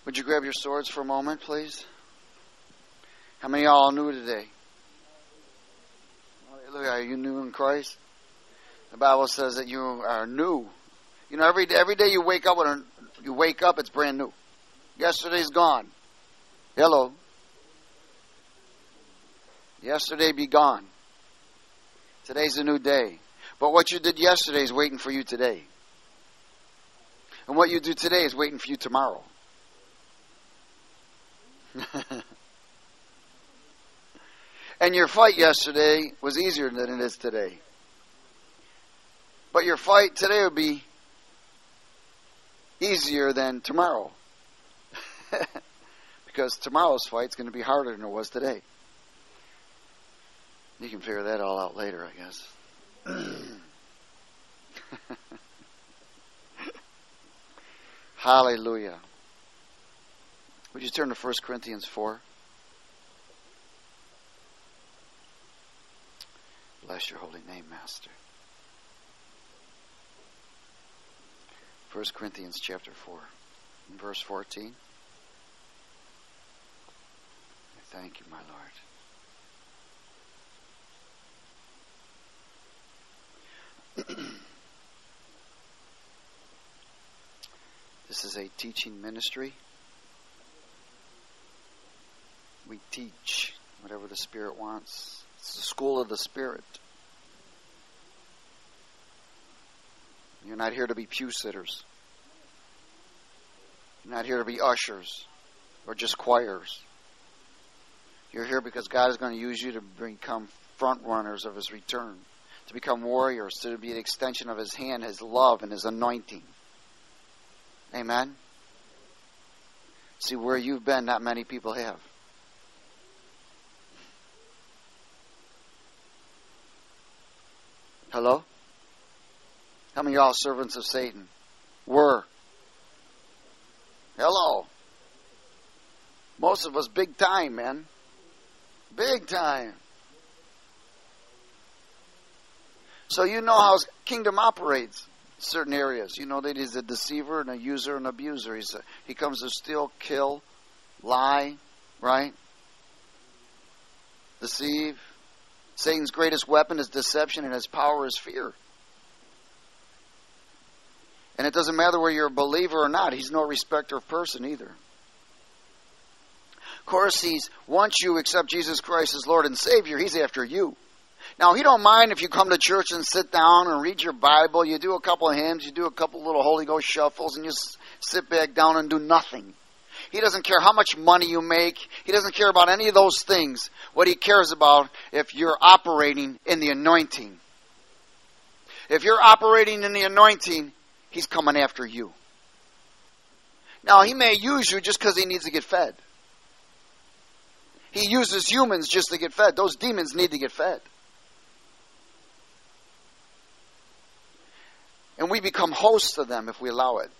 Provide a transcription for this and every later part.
Would you grab your swords for a moment, please? How many of y'all are new today? Hallelujah. Are you new in Christ? The Bible says that you are new. You know, every day you wake up, it's brand new. Yesterday's gone. Hello. Yesterday be gone. Today's a new day. But what you did yesterday is waiting for you today. And what you do today is waiting for you tomorrow. And your fight yesterday was easier than it is today. But your fight today will be easier than tomorrow. Because tomorrow's fight is going to be harder than it was today. You can figure that all out later, I guess. Hallelujah. Would you turn to 1 Corinthians 4? Bless your holy name, Master. 1 Corinthians chapter 4, and verse 14. I thank you, my Lord. This is a teaching ministry. We teach whatever the Spirit wants. It's the school of the Spirit. You're not here to be pew sitters. You're not here to be ushers or just choirs. You're here because God is going to use you to become front runners of His return, to become warriors, to be an extension of His hand, His love, and His anointing. Amen? See, where you've been, not many people have. Hello? How many of y'all are servants of Satan? Were. Hello? Most of us big time, man. Big time. So you know how His kingdom operates in certain areas. You know that He's a deceiver and a user and abuser. He comes to steal, kill, lie, right? Deceive. Satan's greatest weapon is deception, and his power is fear. And it doesn't matter whether you're a believer or not. He's no respecter of person either. Of course, once you accept Jesus Christ as Lord and Savior, He's after you. Now, He don't mind if you come to church and sit down and read your Bible. You do a couple of hymns. You do a couple little Holy Ghost shuffles, and you sit back down and do nothing. He doesn't care how much money you make. He doesn't care about any of those things. What He cares about if you're operating in the anointing. If you're operating in the anointing, He's coming after you. Now, He may use you just because He needs to get fed. He uses humans just to get fed. Those demons need to get fed. And we become hosts of them if we allow it.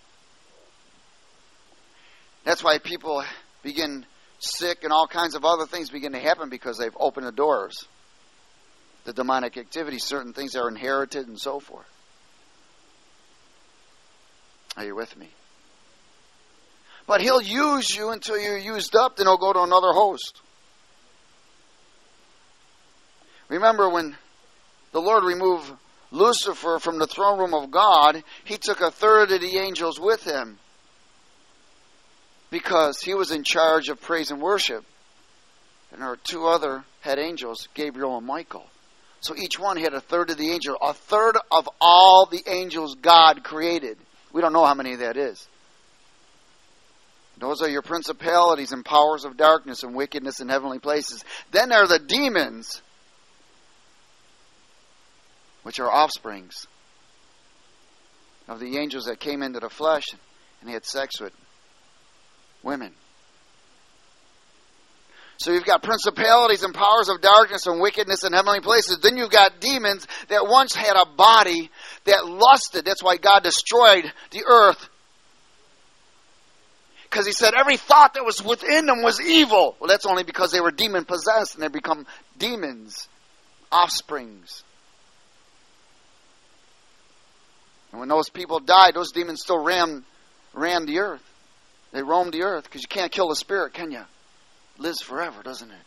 That's why people begin sick and all kinds of other things begin to happen because they've opened the doors. The demonic activity, certain things are inherited and so forth. Are you with me? But He'll use you until you're used up, then He'll go to another host. Remember when the Lord removed Lucifer from the throne room of God, He took a third of the angels with Him. Because He was in charge of praise and worship. And there were two other head angels, Gabriel and Michael. So each one had a third of the angel. A third of all the angels God created. We don't know how many that is. Those are your principalities and powers of darkness and wickedness in heavenly places. Then there are the demons, which are offsprings of the angels that came into the flesh and had sex with women. So you've got principalities and powers of darkness and wickedness in heavenly places. Then you've got demons that once had a body that lusted. That's why God destroyed the earth. Because He said every thought that was within them was evil. Well, that's only because they were demon possessed and they become demons, offsprings. And when those people died, those demons still ran the earth. They roam the earth because you can't kill the spirit, can you? It lives forever, doesn't it?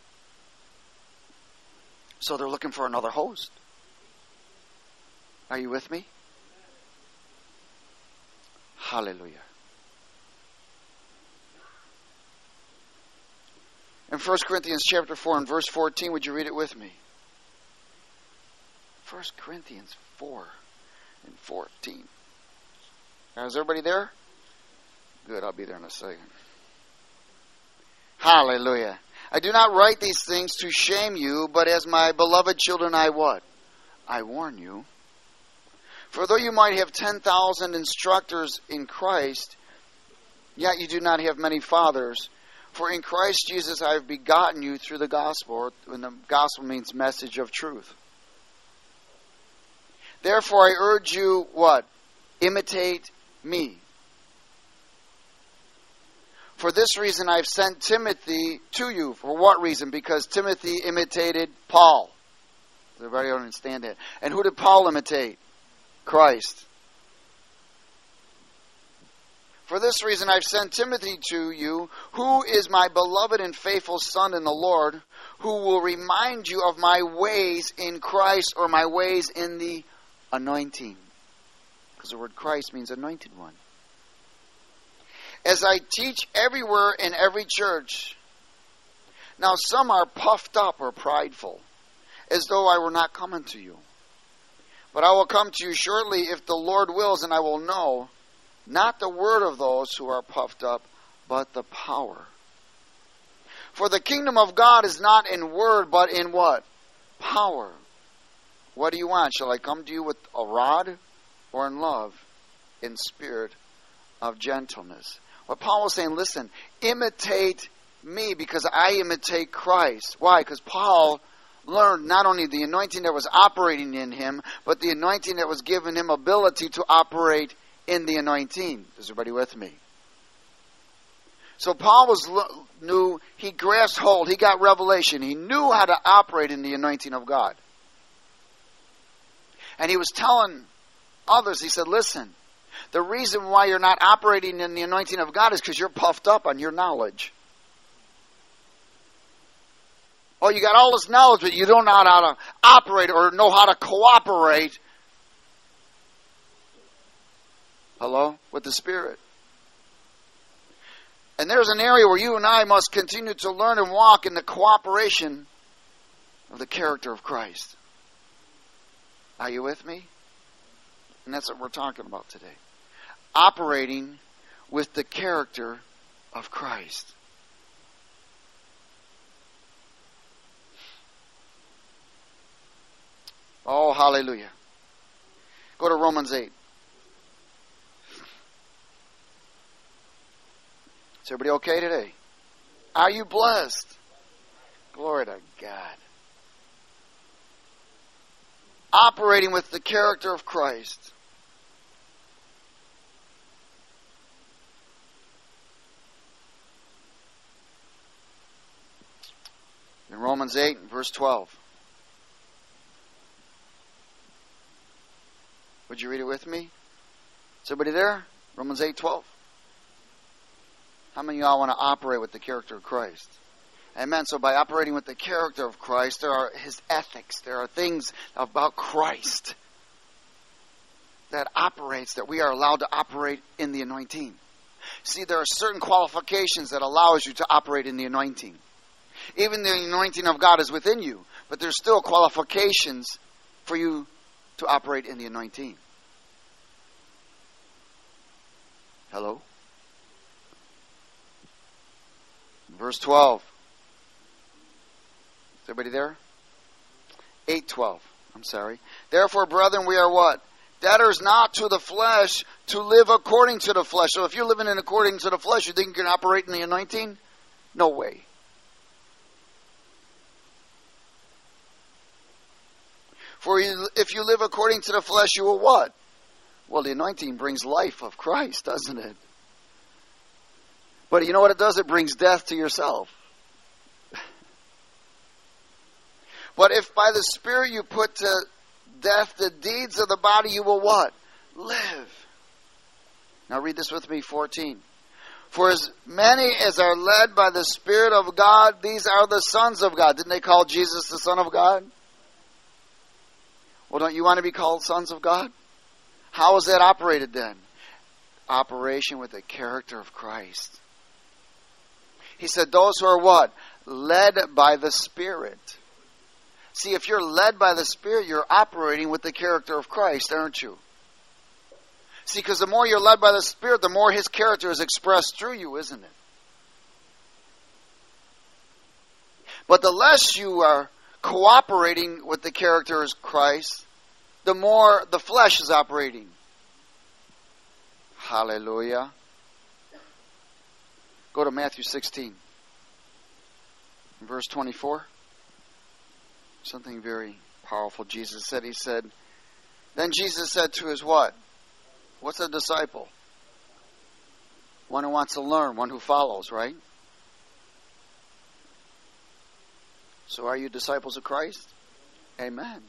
So they're looking for another host. Are you with me? Hallelujah. In 1 Corinthians chapter 4 and verse 14, would you read it with me? 1 Corinthians 4 and 14. Now, is everybody there? Good, I'll be there in a second. Hallelujah. I do not write these things to shame you, but as my beloved children, I what? I warn you. For though you might have 10,000 instructors in Christ, yet you do not have many fathers. For in Christ Jesus I have begotten you through the gospel. And the gospel means message of truth. Therefore I urge you, what? Imitate me. For this reason I've sent Timothy to you. For what reason? Because Timothy imitated Paul. Does everybody understand that? And who did Paul imitate? Christ. For this reason I've sent Timothy to you, who is my beloved and faithful son in the Lord, who will remind you of my ways in Christ, or my ways in the anointing. Because the word Christ means anointed one. As I teach everywhere in every church. Now some are puffed up or prideful, as though I were not coming to you. But I will come to you shortly if the Lord wills, and I will know, not the word of those who are puffed up, but the power. For the kingdom of God is not in word, but in what? Power. What do you want? Shall I come to you with a rod, or in love, in spirit of gentleness? What Paul was saying, listen, imitate me because I imitate Christ. Why? Because Paul learned not only the anointing that was operating in him, but the anointing that was giving him ability to operate in the anointing. Is everybody with me? So Paul knew, he grasped hold, he got revelation. He knew how to operate in the anointing of God. And he was telling others, he said, listen, the reason why you're not operating in the anointing of God is because you're puffed up on your knowledge. Oh, you got all this knowledge, but you don't know how to operate or know how to cooperate. Hello? With the Spirit. And there's an area where you and I must continue to learn and walk in the cooperation of the character of Christ. Are you with me? And that's what we're talking about today. Operating with the character of Christ. Oh, hallelujah. Go to Romans 8. Is everybody okay today? Are you blessed? Glory to God. Operating with the character of Christ. In Romans 8, verse 12. Would you read it with me? Is everybody there? Romans 8:12. How many of y'all want to operate with the character of Christ? Amen. So by operating with the character of Christ, there are His ethics. There are things about Christ that operates, that we are allowed to operate in the anointing. See, there are certain qualifications that allows you to operate in the anointing. Even the anointing of God is within you, but there's still qualifications for you to operate in the anointing. Hello? Verse 12. Is everybody there? 8:12. I'm sorry. Therefore, brethren, we are what? Debtors not to the flesh, to live according to the flesh. So if you're living in according to the flesh, you think you can operate in the anointing? No way. For if you live according to the flesh, you will what? Well, the anointing brings life of Christ, doesn't it? But you know what it does? It brings death to yourself. But if by the Spirit you put to death the deeds of the body, you will what? Live. Now read this with me, 14. For as many as are led by the Spirit of God, these are the sons of God. Didn't they call Jesus the Son of God? Well, don't you want to be called sons of God? How is that operated then? Operation with the character of Christ. He said those who are what? Led by the Spirit. See, if you're led by the Spirit, you're operating with the character of Christ, aren't you? See, because the more you're led by the Spirit, the more His character is expressed through you, isn't it? But the less you are cooperating with the character of Christ, the more the flesh is operating. Hallelujah. Go to Matthew 16, verse 24. Something very powerful Jesus said. He said, then Jesus said to his what? What's a disciple? One who wants to learn, one who follows, right? So are you disciples of Christ? Amen.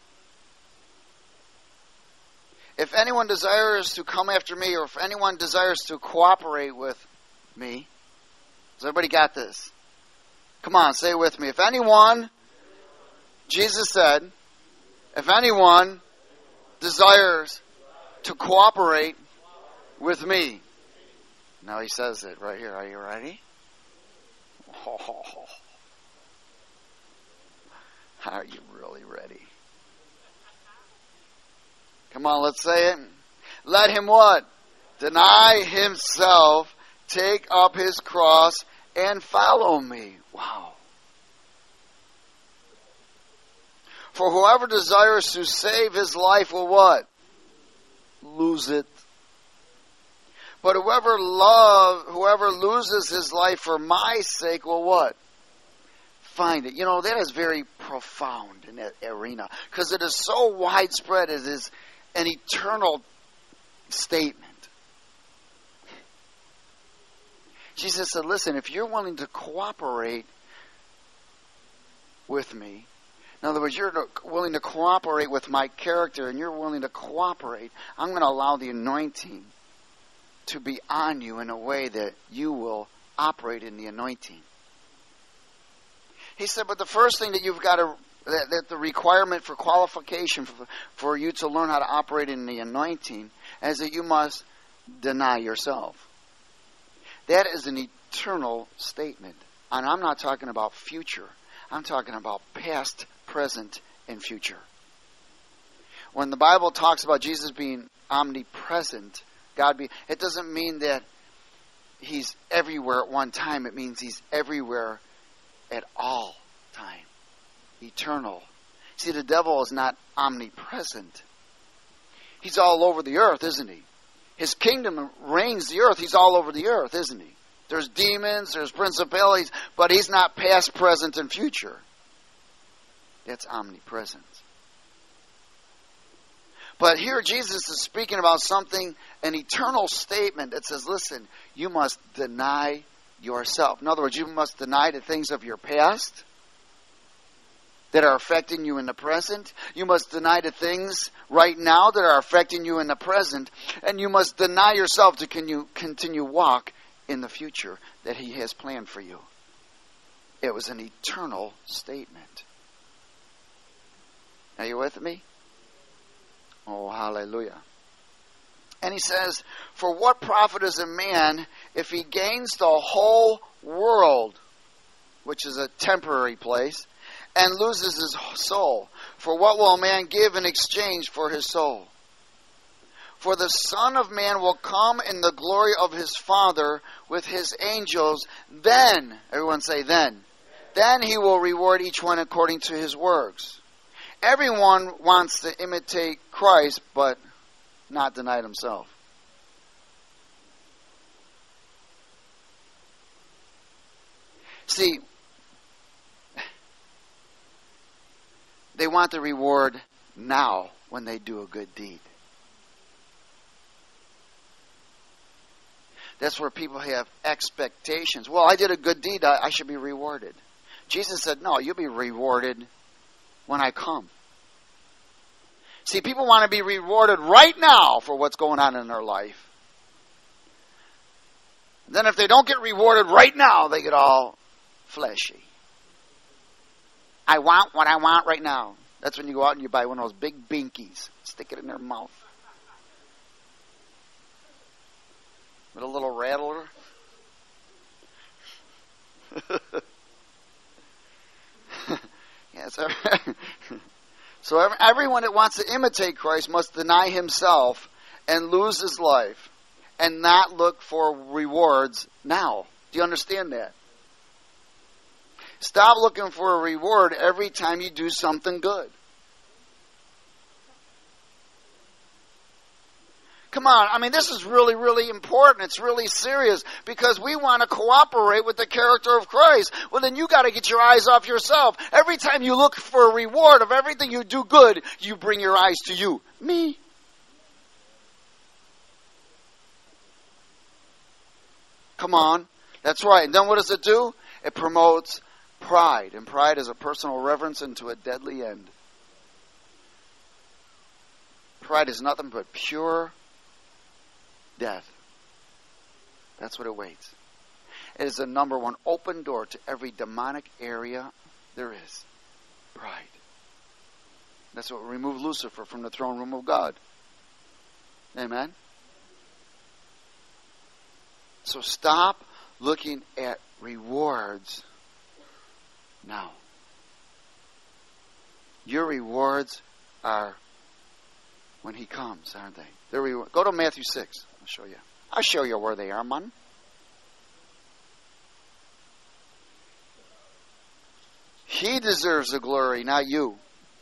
If anyone desires to come after me, or if anyone desires to cooperate with me, has everybody got this? Come on, say it with me. If anyone, Jesus said, if anyone desires to cooperate with me. Now he says it right here. Are you ready? Oh, are you really ready? Come on, let's say it. Let him what? Deny himself, take up his cross, and follow me. Wow. For whoever desires to save his life will what? Lose it. But whoever loses his life for my sake will what? Find it. You know, that is very profound in that arena, because it is so widespread. It is an eternal statement. Jesus said, listen, if you're willing to cooperate with me, in other words, you're willing to cooperate with my character, and you're willing to cooperate, I'm going to allow the anointing to be on you in a way that you will operate in the anointing. He said, but the first thing that you've got to, that the requirement for qualification for you to learn how to operate in the anointing is that you must deny yourself. That is an eternal statement. And I'm not talking about future. I'm talking about past, present, and future. When the Bible talks about Jesus being omnipresent, it doesn't mean that He's everywhere at one time. It means He's everywhere at all time. Eternal. See, the devil is not omnipresent. He's all over the earth, isn't he? His kingdom reigns the earth. He's all over the earth, isn't he? There's demons, there's principalities, but he's not past, present, and future. That's omnipresence. But here Jesus is speaking about something, an eternal statement that says, listen, you must deny yourself. In other words, you must deny the things of your past that are affecting you in the present. You must deny the things right now that are affecting you in the present. And you must deny yourself to continue walk in the future that He has planned for you. It was an eternal statement. Are you with me? Oh, hallelujah. And he says, for what profit is a man if he gains the whole world, which is a temporary place, and loses his soul? For what will a man give in exchange for his soul? For the Son of Man will come in the glory of his Father with his angels. Then, everyone say then. Then he will reward each one according to his works. Everyone wants to imitate Christ, but not deny himself. See, they want the reward now when they do a good deed. That's where people have expectations. Well, I did a good deed, I should be rewarded. Jesus said, no, you'll be rewarded when I come. See, people want to be rewarded right now for what's going on in their life. Then if they don't get rewarded right now, they get all fleshy. I want what I want right now. That's when you go out and you buy one of those big binkies. Stick it in their mouth. With a little rattler. Yes. So everyone that wants to imitate Christ must deny himself and lose his life and not look for rewards now. Do you understand that? Stop looking for a reward every time you do something good. Come on, I mean, this is really, really important. It's really serious because we want to cooperate with the character of Christ. Well, then you got to get your eyes off yourself. Every time you look for a reward of everything you do good, you bring your eyes to you. Me. Come on. That's right. And then what does it do? It promotes pride. And pride is a personal reverence into a deadly end. Pride is nothing but pure death. That's what it waits. It is the number one open door to every demonic area there is. Pride. That's what removed Lucifer from the throne room of God. Amen? So stop looking at rewards now. Your rewards are when he comes, aren't they? Go to Matthew 6. I'll show you where they are, man. He deserves the glory, not you.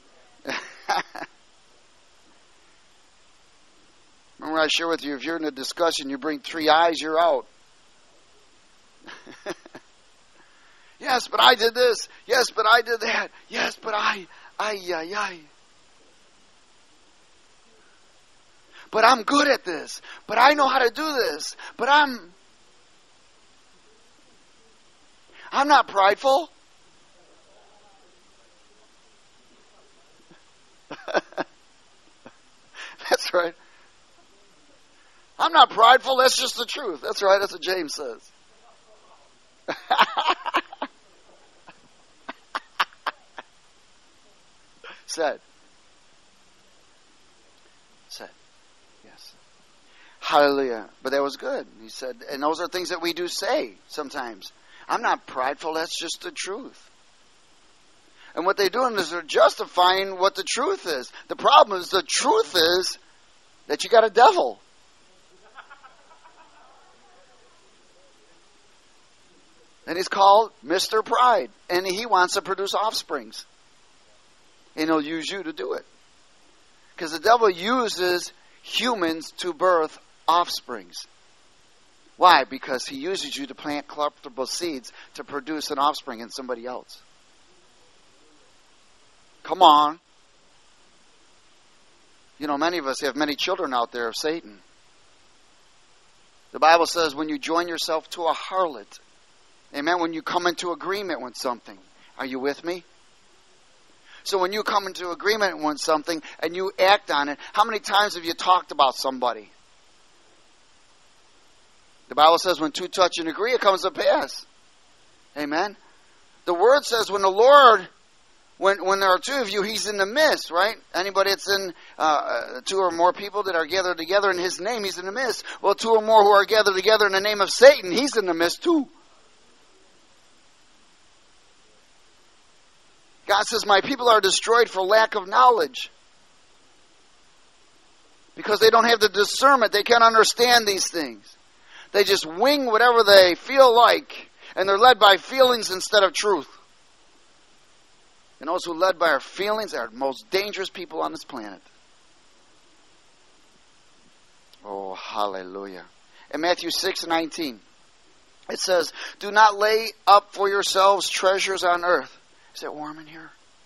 Remember I share with you, if you're in a discussion, you bring 3 eyes, you're out. Yes, but I did this. Yes, but I did that. Yes, but I. But I'm good at this. But I know how to do this. But I'm not prideful. That's right. I'm not prideful. That's just the truth. That's right. That's what James says. Said. Yes. Hallelujah. But that was good. He said, and those are things that we do say sometimes. I'm not prideful. That's just the truth. And what they're doing is they're justifying what the truth is. The problem is the truth is that you got a devil. And he's called Mr. Pride. And he wants to produce offsprings. And he'll use you to do it. Because the devil uses humans to birth offsprings. Why? Because he uses you to plant corruptible seeds to produce an offspring in somebody else. Come on. You know, many of us have many children out there of Satan. The Bible says when you join yourself to a harlot, amen, when you come into agreement with something. Are you with me? So when you come into agreement with something and you act on it, how many times have you talked about somebody? The Bible says when 2 touch and agree, it comes to pass. Amen? The Word says when the Lord, when there are 2 of you, He's in the midst, right? Anybody that's in 2 or more people that are gathered together in His name, He's in the midst. Well, 2 or more who are gathered together in the name of Satan, He's in the midst too. God says, my people are destroyed for lack of knowledge. Because they don't have the discernment. They can't understand these things. They just wing whatever they feel like. And they're led by feelings instead of truth. And those who are led by our feelings are the most dangerous people on this planet. Oh, hallelujah. In Matthew 6:19, it says, do not lay up for yourselves treasures on earth. Is it warm in here?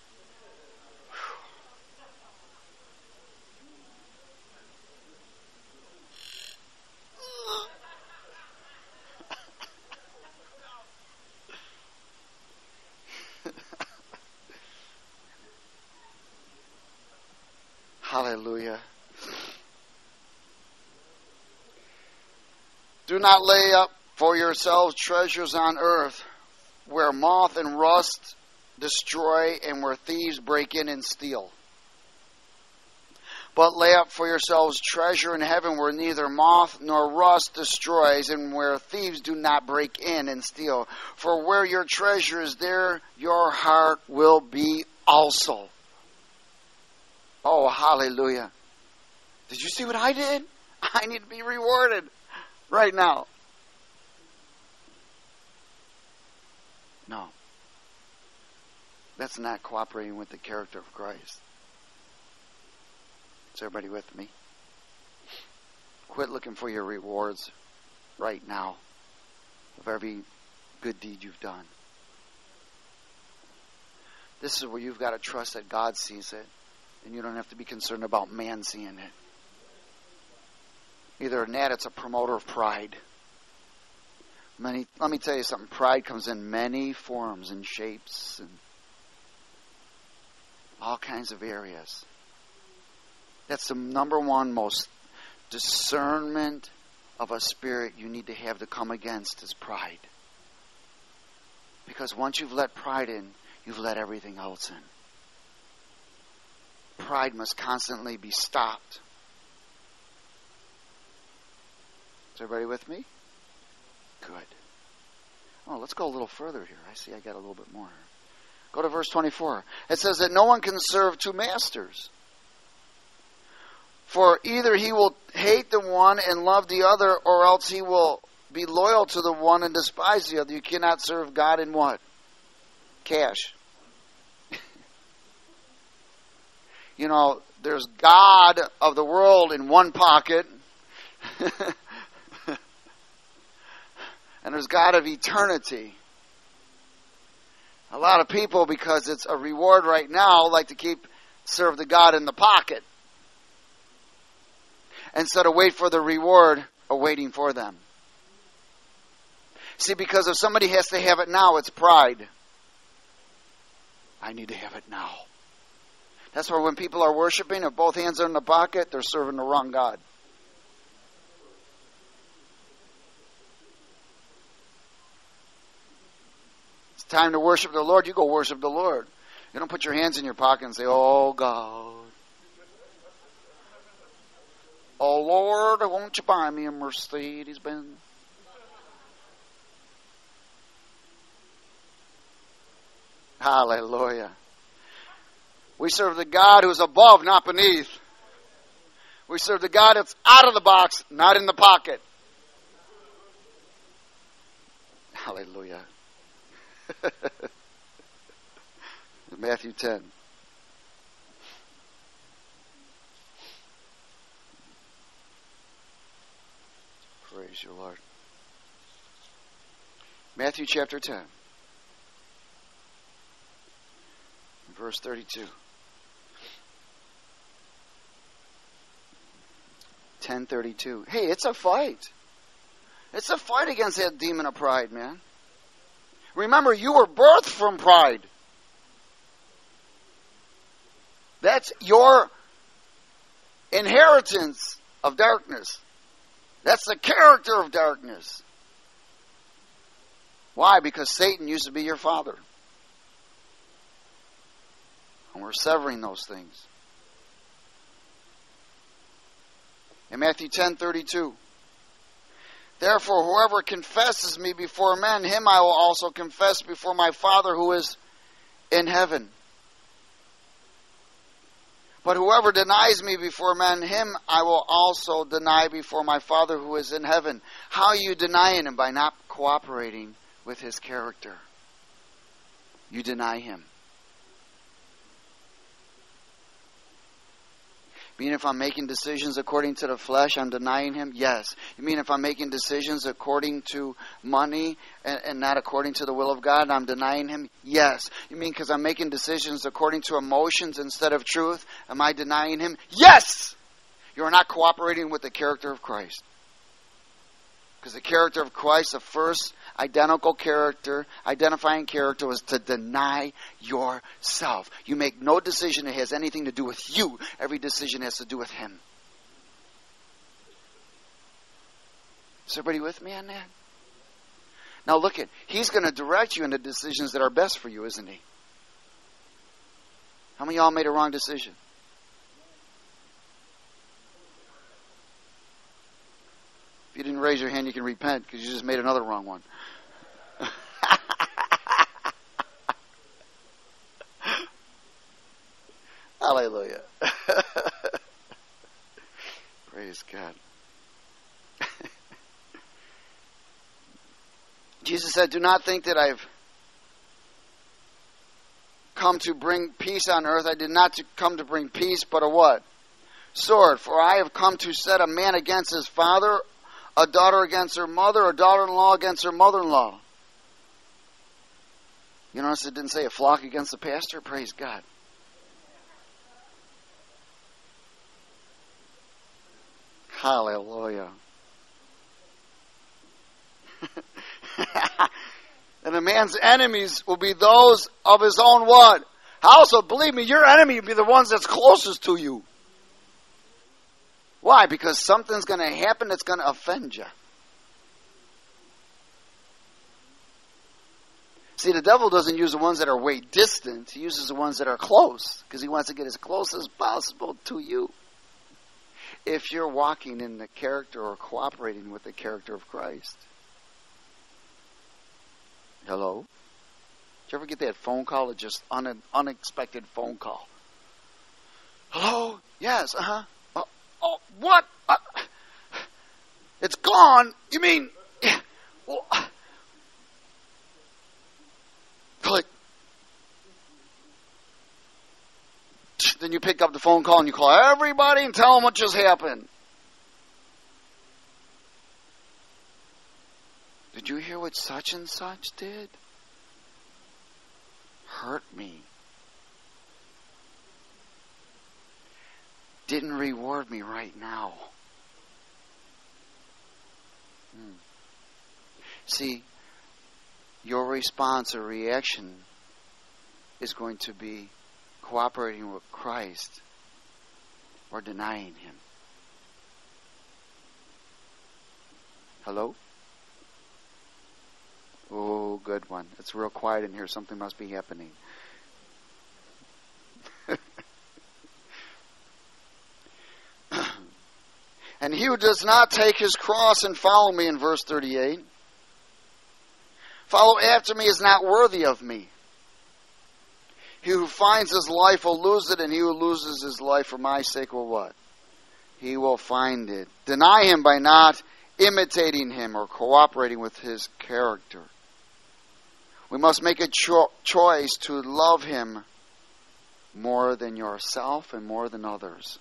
Hallelujah. Do not lay up for yourselves treasures on earth, where moth and rust destroy, and where thieves break in and steal. But lay up for yourselves treasure in heaven, where neither moth nor rust destroys, and where thieves do not break in and steal. For where your treasure is, there your heart will be also. Oh, hallelujah. Did you see what I did? I need to be rewarded right now. No. That's not cooperating with the character of Christ. Is everybody with me? Quit looking for your rewards right now of every good deed you've done. This is where you've got to trust that God sees it, and you don't have to be concerned about man seeing it. Either in that, it's a promoter of pride. Let me tell you something. Pride comes in many forms and shapes and all kinds of areas. That's the number one most discernment of a spirit you need to have to come against is pride. Because once you've let pride in, you've let everything else in. Pride must constantly be stopped. Is everybody with me? Good. Oh, let's go a little further here. I see I got a little bit more. Go to verse 24. It says that no one can serve two masters. For either he will hate the one and love the other, or else he will be loyal to the one and despise the other. You cannot serve God in what? Cash. You know, there's God of the world in one pocket. And there's God of eternity. A lot of people, because it's a reward right now, like to serve the God in the pocket, instead of wait for the reward awaiting for them. See, because if somebody has to have it now, it's pride. I need to have it now. That's why when people are worshiping, if both hands are in the pocket, they're serving the wrong God. It's time to worship the Lord. You go worship the Lord. You don't put your hands in your pocket and say, oh, God. Oh, Lord, won't you buy me a Mercedes-Benz? Hallelujah. We serve the God who is above, not beneath. We serve the God that's out of the box, not in the pocket. Hallelujah. Matthew 10. Praise you, Lord. Matthew chapter 10. Verse 32. 10:32. Hey, it's a fight. It's a fight against that demon of pride, man. Remember, you were birthed from pride. That's your inheritance of darkness. That's the character of darkness. Why? Because Satan used to be your father. And we're severing those things. In Matthew 10:32. Therefore, whoever confesses me before men, him I will also confess before my Father who is in heaven. But whoever denies me before men, him I will also deny before my Father who is in heaven. How are you denying him? By not cooperating with his character. You deny him. You mean if I'm making decisions according to the flesh, I'm denying him? Yes. You mean if I'm making decisions according to money and not according to the will of God, I'm denying him? Yes. You mean because I'm making decisions according to emotions instead of truth, am I denying him? Yes! You are not cooperating with the character of Christ. Because the character of Christ, the first identifying character was to deny yourself. You make no decision that has anything to do with you. Every decision has to do with him. Is everybody with me on that? Now look at, he's going to direct you in the decisions that are best for you, isn't he? How many of y'all made a wrong decision? If you didn't raise your hand, you can repent because you just made another wrong one. Hallelujah. Praise God. Jesus said, do not think that I've come to bring peace on earth. I did not come to bring peace, but a what? Sword. For I have come to set a man against his father, a daughter against her mother, a daughter-in-law against her mother-in-law. You notice it didn't say a flock against the pastor? Praise God. Hallelujah. And a man's enemies will be those of his own what? Household. Believe me, your enemy will be the ones that's closest to you. Why? Because something's going to happen that's going to offend you. See, the devil doesn't use the ones that are way distant. He uses the ones that are close because he wants to get as close as possible to you. If you're walking in the character or cooperating with the character of Christ. Hello? Did you ever get that phone call? It's just unexpected phone call. Hello? Yes, oh, what? It's gone? You mean... Yeah, well, click. Then you pick up the phone call and you call everybody and tell them what just happened. Did you hear what such and such did? Hurt me. Didn't reward me right now. See, your response or reaction is going to be cooperating with Christ or denying Him. Hello? Oh, good one. It's real quiet in here. Something must be happening. And he who does not take his cross and follow me, in verse 38, follow after me is not worthy of me. He who finds his life will lose it, and he who loses his life for my sake will what? He will find it. Deny him by not imitating him or cooperating with his character. We must make a choice to love him more than yourself and more than others.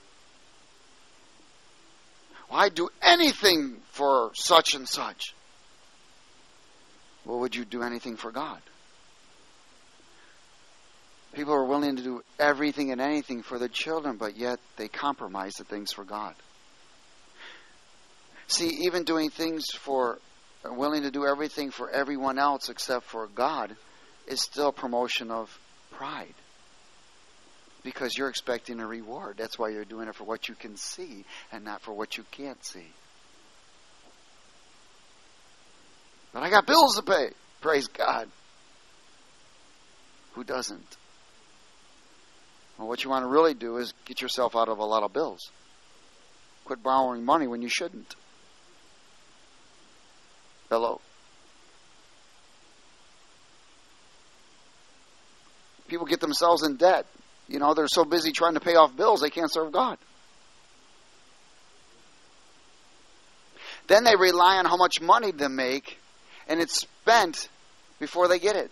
Why do anything for such and such? Well, would you do anything for God? People are willing to do everything and anything for their children, but yet they compromise the things for God. See, even doing things willing to do everything for everyone else except for God is still promotion of pride. Because you're expecting a reward. That's why you're doing it for what you can see and not for what you can't see. But I got bills to pay. Praise God. Who doesn't? Well, what you want to really do is get yourself out of a lot of bills. Quit borrowing money when you shouldn't. Hello? People get themselves in debt. You know, they're so busy trying to pay off bills, they can't serve God. Then they rely on how much money they make, and it's spent before they get it.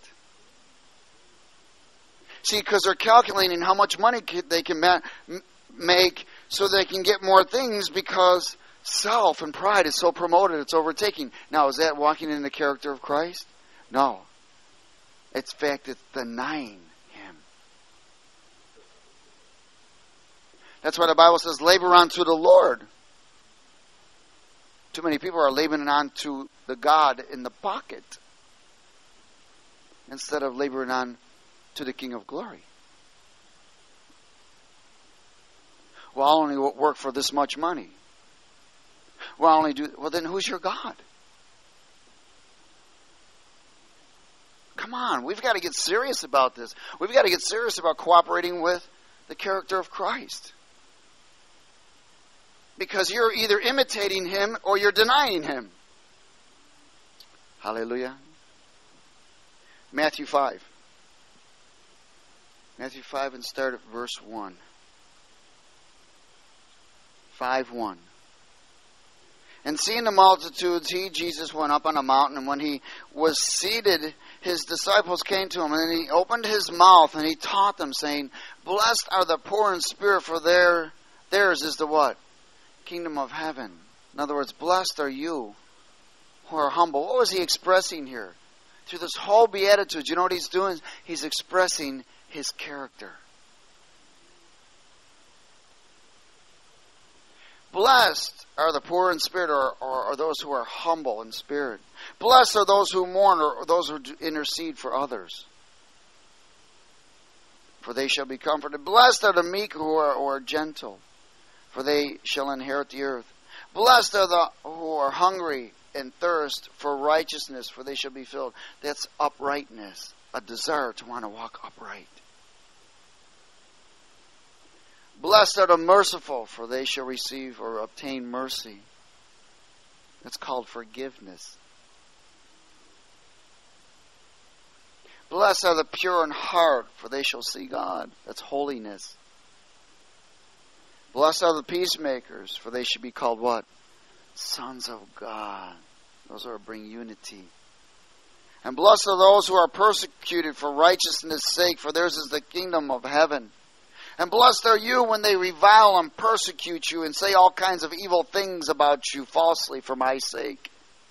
See, because they're calculating how much money they can make so they can get more things, because self and pride is so promoted, it's overtaking. Now, is that walking in the character of Christ? No. In fact, it's denying Him. That's why the Bible says, labor unto the Lord. Too many people are laboring onto the God in the pocket instead of laboring on to the King of Glory. Well, I'll only work for this much money. Well, then who's your God? Come on, we've got to get serious about this. We've got to get serious about cooperating with the character of Christ. Because you're either imitating Him or you're denying Him. Hallelujah. Matthew 5. Matthew 5 and start at verse 1. 5:1. And seeing the multitudes, He, Jesus, went up on a mountain, and when He was seated, His disciples came to Him, and He opened His mouth, and He taught them, saying, Blessed are the poor in spirit, for theirs is the what? Kingdom of heaven. In other words, blessed are you who are humble. What was He expressing here? Through this whole Beatitudes, you know what He's doing? He's expressing His character. Blessed are the poor in spirit, or those who are humble in spirit. Blessed are those who mourn, or those who intercede for others, for they shall be comforted. Blessed are the meek who are gentle, for they shall inherit the earth. Blessed are the who are hungry and thirst for righteousness, for they shall be filled. That's uprightness, a desire to want to walk upright. Blessed are the merciful, for they shall receive or obtain mercy. That's called forgiveness. Blessed are the pure in heart, for they shall see God. That's holiness. Blessed are the peacemakers, for they shall be called what? Sons of God. Those who bring unity. And blessed are those who are persecuted for righteousness' sake, for theirs is the kingdom of heaven. And blessed are you when they revile and persecute you and say all kinds of evil things about you falsely for my sake.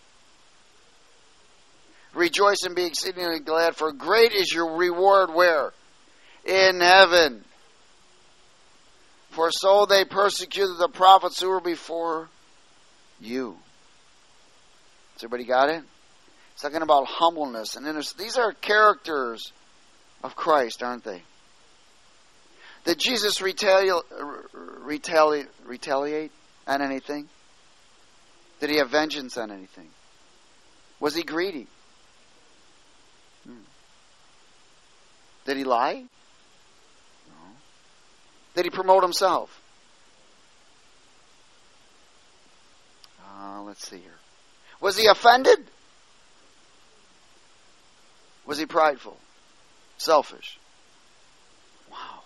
Rejoice and be exceedingly glad, for great is your reward where? In heaven. For so they persecuted the prophets who were before you. Has everybody got it? It's talking about humbleness and innocence. These are characters of Christ, aren't they? Did Jesus retaliate on anything? Did He have vengeance on anything? Was He greedy? Did He lie? No. Did He promote Himself? Let's see here. Was He offended? Was He prideful? Selfish? Wow.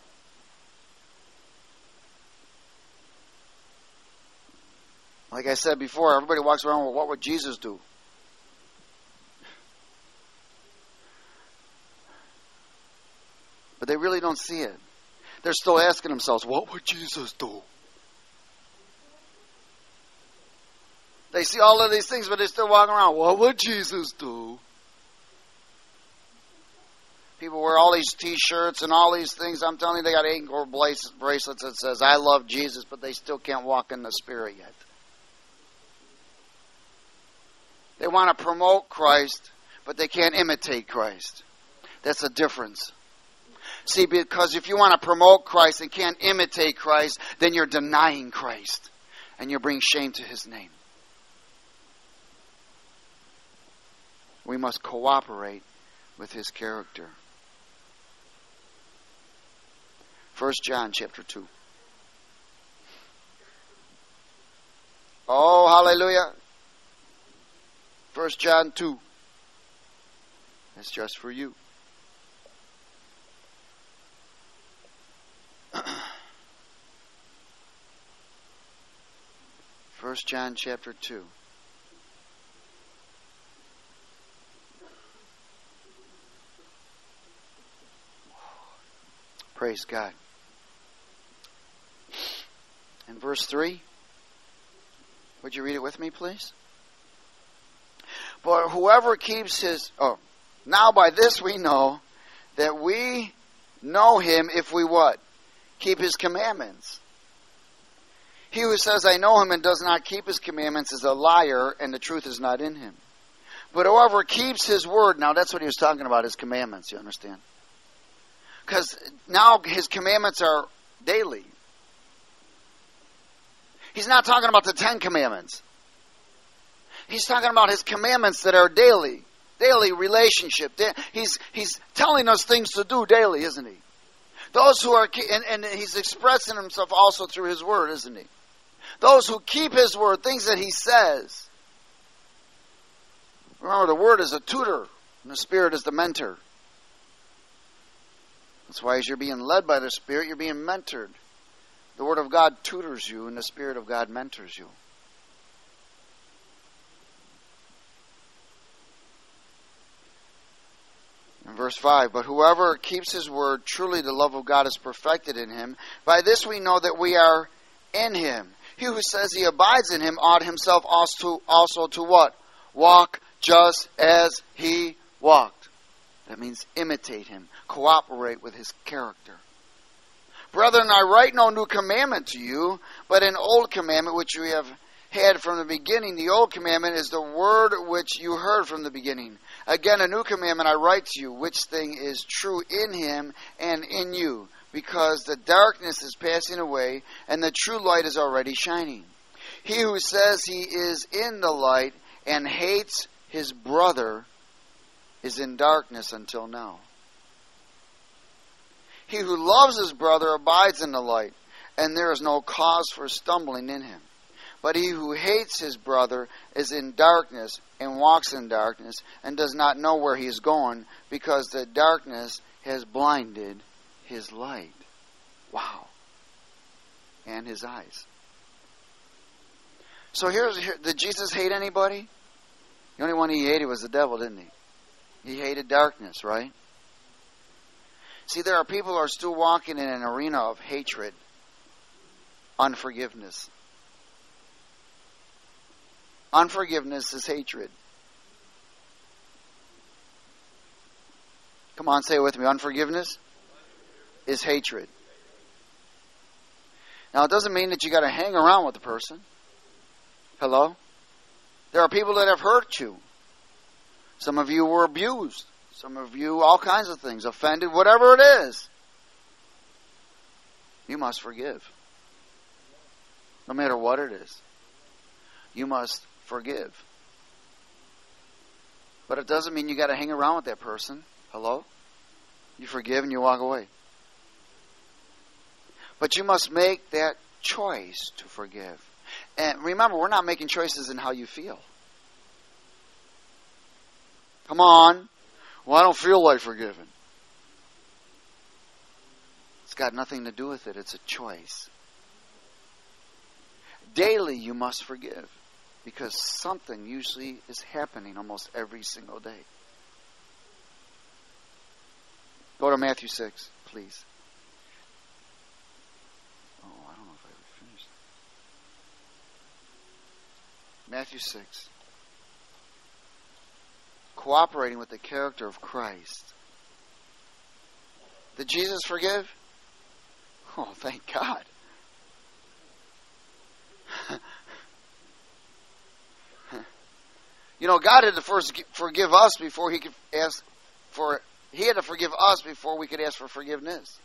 Like I said before, everybody walks around with, what would Jesus do? But they really don't see it. They're still asking themselves, what would Jesus do? They see all of these things, but they're still walking around, what would Jesus do? People wear all these t-shirts and all these things. I'm telling you, they got ankle bracelets that says, I love Jesus, but they still can't walk in the Spirit yet. They want to promote Christ, but they can't imitate Christ. That's a difference. See, because if you want to promote Christ and can't imitate Christ, then you're denying Christ. And you bring shame to His name. We must cooperate with His character. 1 John chapter 2. Oh, hallelujah. 1 John 2. That's just for you. 1 John chapter 2. Praise God. In verse 3, would you read it with me, please? But whoever keeps his... now by this we know that we know Him if we what? Keep His commandments. He who says, I know Him and does not keep His commandments is a liar, and the truth is not in him. But whoever keeps His word... Now that's what he was talking about, His commandments, you understand? Because now His commandments are daily. He's not talking about the 10 commandments. He's talking about His commandments that are daily. Daily relationship. He's telling us things to do daily, isn't he? Those who are, and he's expressing himself also through his word, isn't he? Those who keep his word, things that he says. Remember, the word is a tutor, and the Spirit is the mentor. That's why as you're being led by the Spirit, you're being mentored. The Word of God tutors you, and the Spirit of God mentors you. In verse 5, but whoever keeps his word, truly the love of God is perfected in him. By this we know that we are in him. He who says he abides in him ought himself also to what? Walk just as he walked. That means imitate him. Cooperate with his character. Brethren, I write no new commandment to you, but an old commandment which you have had from the beginning. The old commandment is the word which you heard from the beginning. Again, a new commandment I write to you, which thing is true in him and in you, because the darkness is passing away, and the true light is already shining. He who says he is in the light and hates his brother is in darkness until now. He who loves his brother abides in the light, and there is no cause for stumbling in him. But he who hates his brother is in darkness and walks in darkness and does not know where he is going, because the darkness has blinded his light. Wow. And his eyes. So did Jesus hate anybody? The only one he hated was the devil, didn't he? He hated darkness, right? See, there are people who are still walking in an arena of hatred, unforgiveness. Unforgiveness is hatred. Come on, say it with me. Unforgiveness is hatred. Now, it doesn't mean that you got to hang around with the person. Hello? There are people that have hurt you. Some of you were abused. Some of you, all kinds of things, offended, whatever it is. You must forgive. No matter what it is. You must forgive. But it doesn't mean you got to hang around with that person. Hello? You forgive and you walk away. But you must make that choice to forgive. And remember, we're not making choices in how you feel. Come on. Well, I don't feel like forgiving. It's got nothing to do with it. It's a choice. Daily you must forgive, because something usually is happening almost every single day. Go to Matthew 6, please. Oh, I don't know if I ever finished. Matthew 6. Cooperating with the character of Christ. Did Jesus forgive? Oh, thank God. You know, God had to first forgive us before he could ask for... He had to forgive us before we could ask for forgiveness.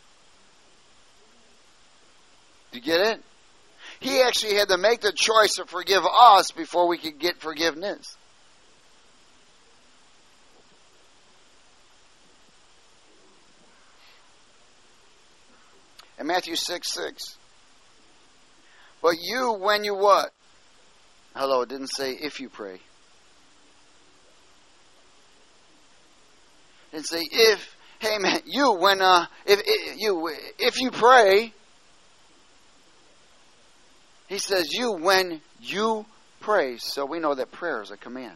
Do you get it? He actually had to make the choice to forgive us before we could get forgiveness. In Matthew 6:6. But you, when you what? Hello, it didn't say if you pray. It didn't say if. Hey man, you, when, if you pray. He says you, when you pray. So we know that prayer is a command.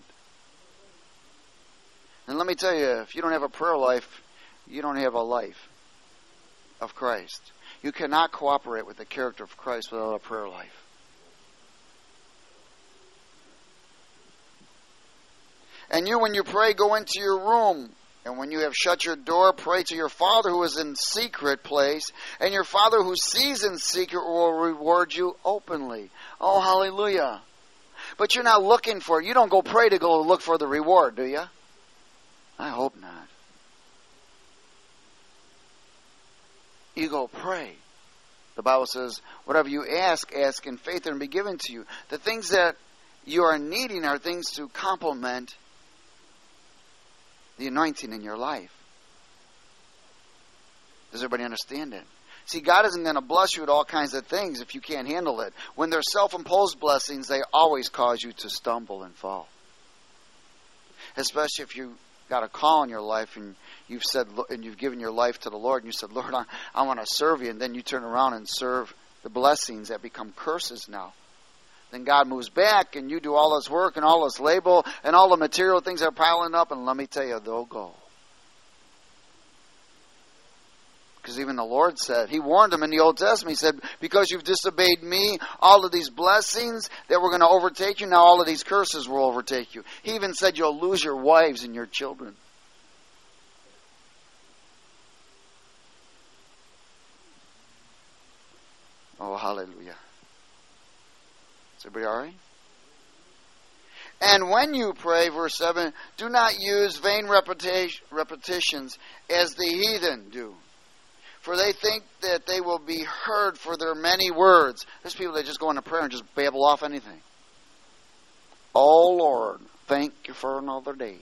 And let me tell you, if you don't have a prayer life, you don't have a life of Christ. You cannot cooperate with the character of Christ without a prayer life. And you, when you pray, go into your room. And when you have shut your door, pray to your Father who is in secret place. And your Father who sees in secret will reward you openly. Oh, hallelujah. But you're not looking for it. You don't go pray to go look for the reward, do you? I hope not. You go pray. The Bible says, whatever you ask in faith and be given to you. The things that you are needing are things to complement the anointing in your life. Does everybody understand it? See, God isn't going to bless you with all kinds of things if you can't handle it. When they're self-imposed blessings, they always cause you to stumble and fall. Especially if you got a call in your life and you've said, and you've given your life to the Lord, and you said, Lord, I want to serve you, and then you turn around and serve the blessings that become curses now. Then God moves back, and you do all this work and all this labor and all the material things are piling up, and let me tell you, they'll go. Because even the Lord said, He warned them in the Old Testament. He said, because you've disobeyed me, all of these blessings that were going to overtake you, now all of these curses will overtake you. He even said you'll lose your wives and your children. Oh, hallelujah. Is everybody all right? And when you pray, verse 7, do not use vain repetitions as the heathen do. For they think that they will be heard for their many words. There's people that just go into prayer and just babble off anything. Oh, Lord, thank you for another day.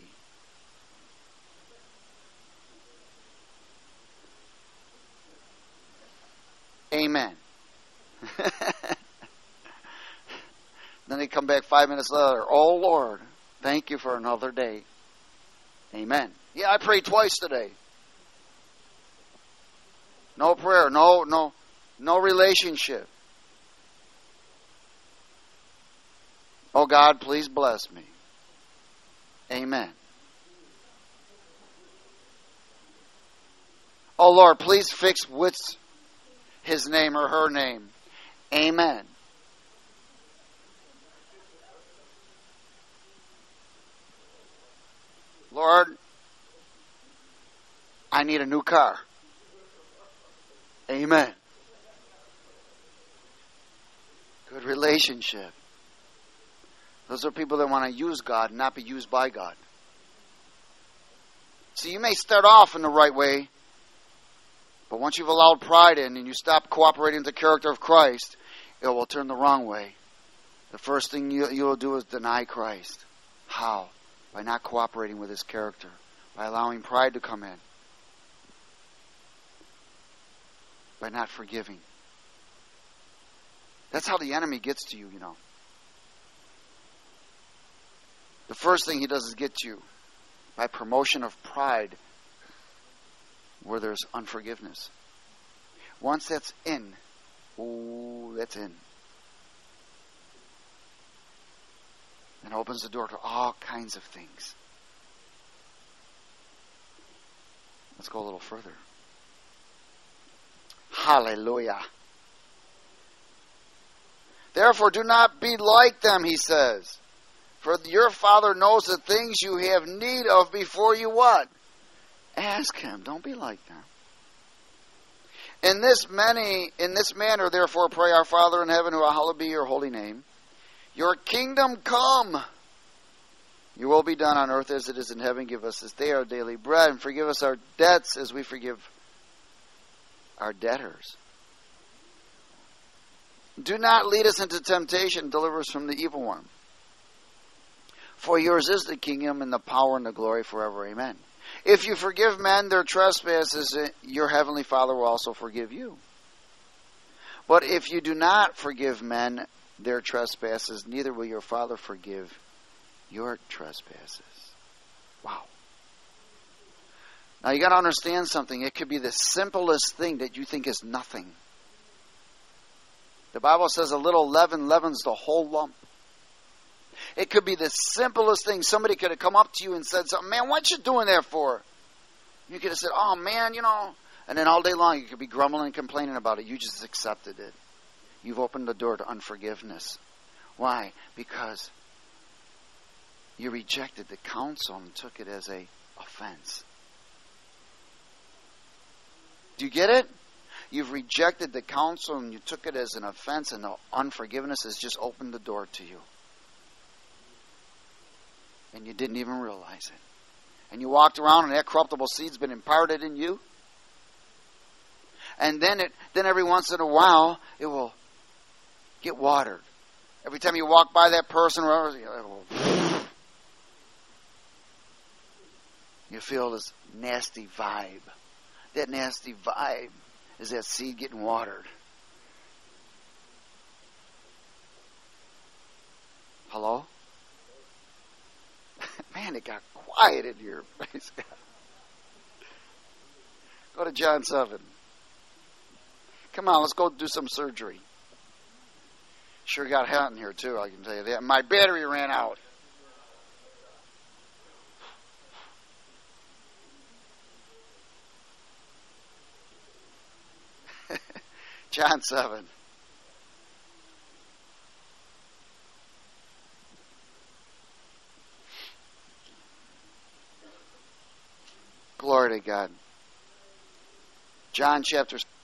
Amen. Then they come back 5 minutes later. Oh, Lord, thank you for another day. Amen. Yeah, I prayed twice today. No prayer, no relationship. Oh God, please bless me. Amen. Oh Lord, please fix what's his name or her name. Amen. Lord, I need a new car. Amen. Good relationship. Those are people that want to use God and not be used by God. See, you may start off in the right way, but once you've allowed pride in and you stop cooperating with the character of Christ, it will turn the wrong way. The first thing you'll do is deny Christ. How? By not cooperating with His character. By allowing pride to come in. By not forgiving. That's how the enemy gets to you, you know. The first thing he does is get you by promotion of pride where there's unforgiveness. Once that's in, that's in. And opens the door to all kinds of things. Let's go a little further. Hallelujah. Therefore, do not be like them, he says. For your Father knows the things you have need of before you what? Ask Him. Don't be like them. In this manner, therefore, pray, our Father in heaven, who hallowed be your holy name. Your kingdom come. Your will be done on earth as it is in heaven. Give us this day our daily bread, and forgive us our debts as we forgive our debtors. Do not lead us into temptation. Deliver us from the evil one. For yours is the kingdom and the power and the glory forever. Amen. If you forgive men their trespasses, your heavenly Father will also forgive you. But if you do not forgive men their trespasses, neither will your Father forgive your trespasses. Wow. Now you got to understand something. It could be the simplest thing that you think is nothing. The Bible says a little leaven leavens the whole lump. It could be the simplest thing. Somebody could have come up to you and said something. Man, what you doing there for? You could have said, oh man, you know. And then all day long you could be grumbling and complaining about it. You just accepted it. You've opened the door to unforgiveness. Why? Because you rejected the counsel and took it as an offense. Do you get it? You've rejected the counsel and you took it as an offense, and the unforgiveness has just opened the door to you. And you didn't even realize it. And you walked around and that corruptible seed's been imparted in you. And then every once in a while it will get watered. Every time you walk by that person, You feel this nasty vibe. That nasty vibe is that seed getting watered. Hello? Man, it got quiet in here. Praise God. Go to John 7. Come on, let's go do some surgery. Sure got hot in here too, I can tell you that. My battery ran out. John 7. Glory to God. John chapter. Is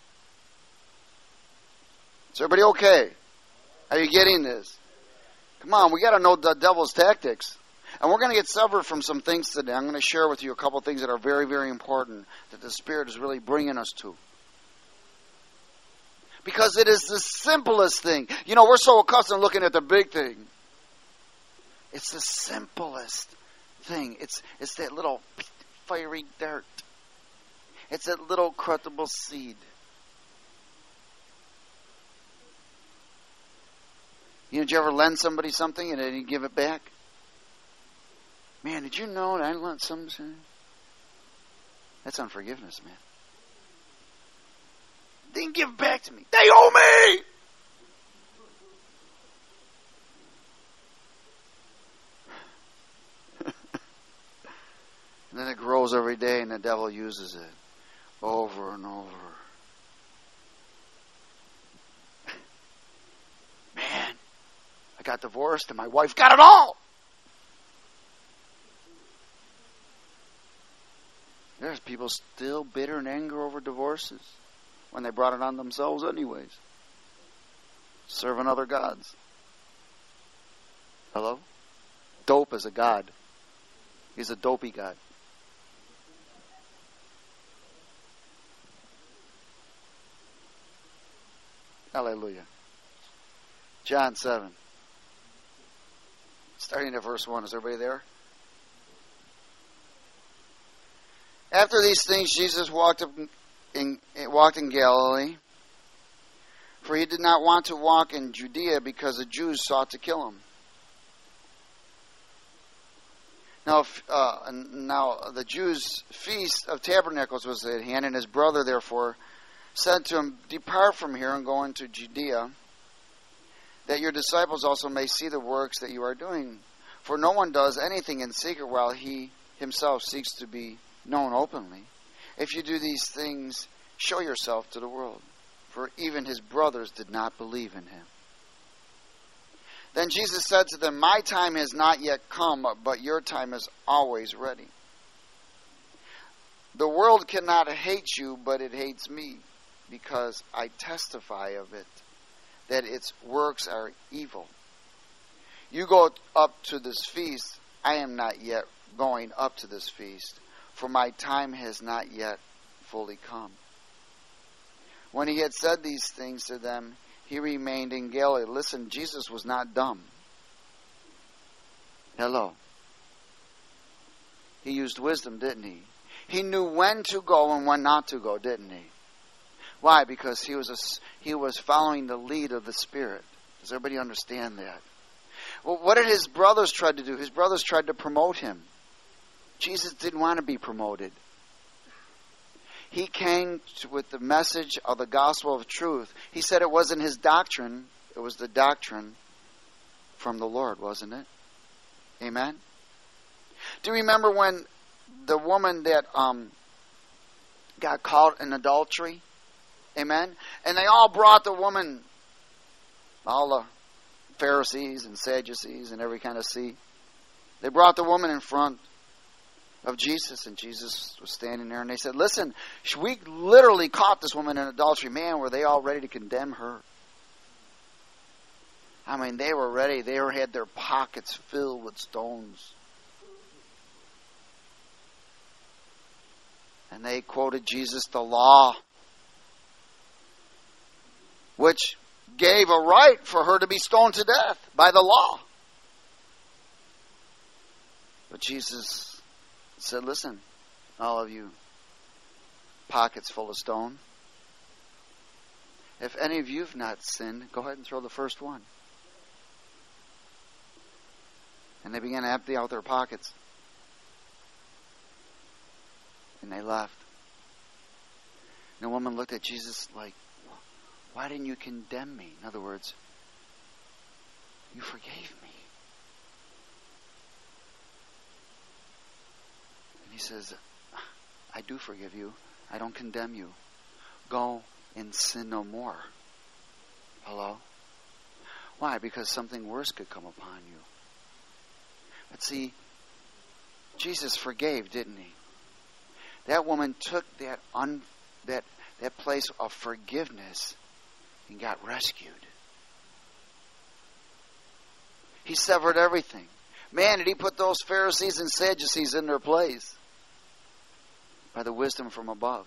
everybody okay? Are you getting this? Come on, we got to know the devil's tactics. And we're going to get severed from some things today. I'm going to share with you a couple things that are very, very important that the Spirit is really bringing us to. Because it is the simplest thing. You know, we're so accustomed to looking at the big thing. It's the simplest thing. It's that little fiery dart. It's that little corruptible seed. You know, did you ever lend somebody something and then you give it back? Man, did you know that I lent something? That's unforgiveness, man. They didn't give it back to me. They owe me! And then it grows every day and the devil uses it over and over. Man, I got divorced and my wife got it all. There's people still bitter and angry over divorces when they brought it on themselves anyways. Serving other gods. Hello? Dope is a god. He's a dopey god. Hallelujah. John 7. Starting at verse 1. Is everybody there? After these things, Jesus walked in Galilee, for he did not want to walk in Judea because the Jews sought to kill him. Now the Jews' feast of tabernacles was at hand, and his brother therefore said to him, "Depart from here and go into Judea, that your disciples also may see the works that you are doing. For no one does anything in secret while he himself seeks to be known openly. If you do these things, show yourself to the world." For even his brothers did not believe in him. Then Jesus said to them, "My time has not yet come, but your time is always ready. The world cannot hate you, but it hates me, because I testify of it, that its works are evil. You go up to this feast. I am not yet going up to this feast, for my time has not yet fully come." When he had said these things to them, he remained in Galilee. Listen, Jesus was not dumb. Hello. He used wisdom, didn't he? He knew when to go and when not to go, didn't he? Why? Because he was following the lead of the Spirit. Does everybody understand that? Well, what did his brothers try to do? His brothers tried to promote him. Jesus didn't want to be promoted. He came with the message of the gospel of truth. He said it wasn't his doctrine. It was the doctrine from the Lord, wasn't it? Amen? Do you remember when the woman that got caught in adultery? Amen? And they all brought the woman, all the Pharisees and Sadducees and every kind of seat. They brought the woman in front of Jesus, and Jesus was standing there, and they said, "Listen, we literally caught this woman in adultery." Man, were they all ready to condemn her. I mean, they were ready. They had their pockets filled with stones. And they quoted Jesus the law, which gave a right for her to be stoned to death by the law. But Jesus said, "Listen, All of you pockets full of stone. If any of you have not sinned, go ahead and throw the first one. And they began to empty out their pockets. And they left. And the woman looked at Jesus like, why didn't you condemn me? In other words, you forgave me. And he says, I do forgive you. I don't condemn you. Go and sin no more. Hello? Why? Because something worse could come upon you. But see, Jesus forgave, didn't he? That woman took that place of forgiveness and got rescued. He severed everything. Man, did he put those Pharisees and Sadducees in their place by the wisdom from above.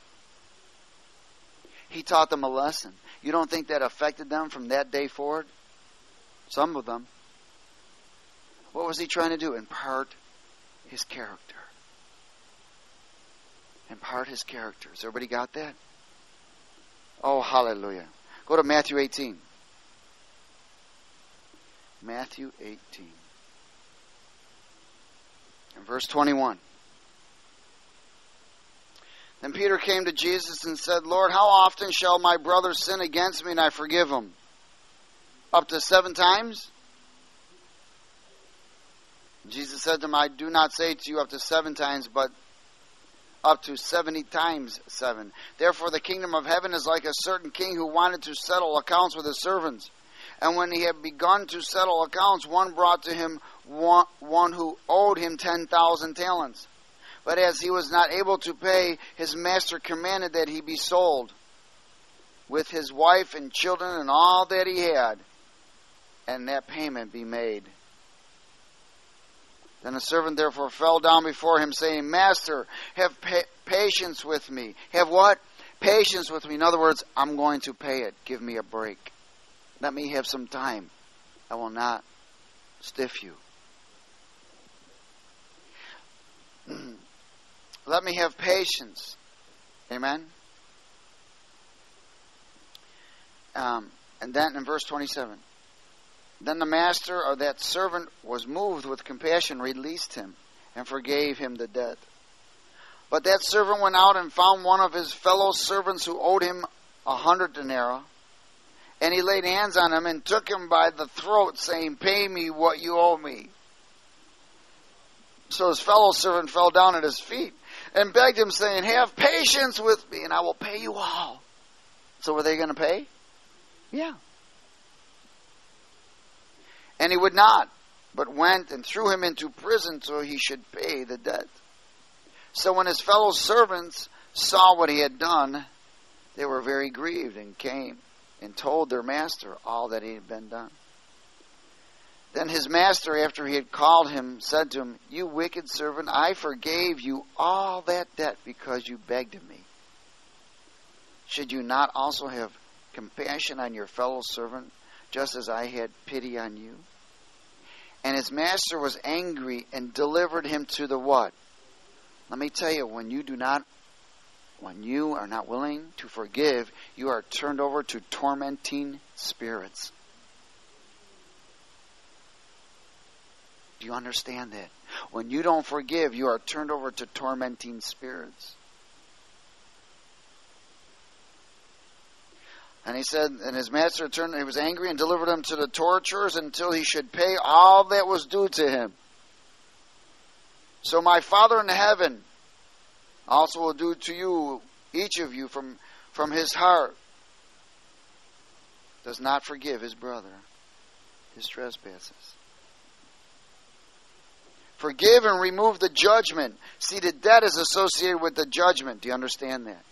He taught them a lesson. You don't think that affected them from that day forward? Some of them. What was he trying to do? Impart his character. Impart his character. Has everybody got that? Oh, hallelujah. Go to Matthew 18. Matthew 18. And verse 21. Then Peter came to Jesus and said, Lord, how often shall my brother sin against me and I forgive him? Up to 7 times? Jesus said to him, I do not say to you up to 7 times, but up to 70 times 7. Therefore the kingdom of heaven is like a certain king who wanted to settle accounts with his servants. And when he had begun to settle accounts, one brought to him one who owed him 10,000 talents. But as he was not able to pay, his master commanded that he be sold, with his wife and children and all that he had, and that payment be made. Then the servant therefore fell down before him, saying, Master, have patience with me. Have what? Patience with me. In other words, I'm going to pay it. Give me a break. Let me have some time. I will not stiff you. Let me have patience. Amen? And then in verse 27. Then the master of that servant was moved with compassion, released him, and forgave him the debt. But that servant went out and found one of his fellow servants who owed him 100 denarii. And he laid hands on him and took him by the throat, saying, Pay me what you owe me. So his fellow servant fell down at his feet and begged him, saying, Have patience with me, and I will pay you all. So were they going to pay? Yeah. And he would not, but went and threw him into prison so he should pay the debt. So when his fellow servants saw what he had done, they were very grieved and came and told their master all that he had been done. Then his master, after he had called him, said to him, You wicked servant, I forgave you all that debt because you begged of me. Should you not also have compassion on your fellow servant, just as I had pity on you? And his master was angry and delivered him to the what? Let me tell you, when you are not willing to forgive, you are turned over to tormenting spirits. Do you understand that? When you don't forgive, you are turned over to tormenting spirits. And he said, and his master turned, he was angry and delivered him to the torturers until he should pay all that was due to him. So my Father in heaven also will do to you, each of you, from his heart, does not forgive his brother his trespasses. Forgive and remove the judgment. See, the debt is associated with the judgment. Do you understand that?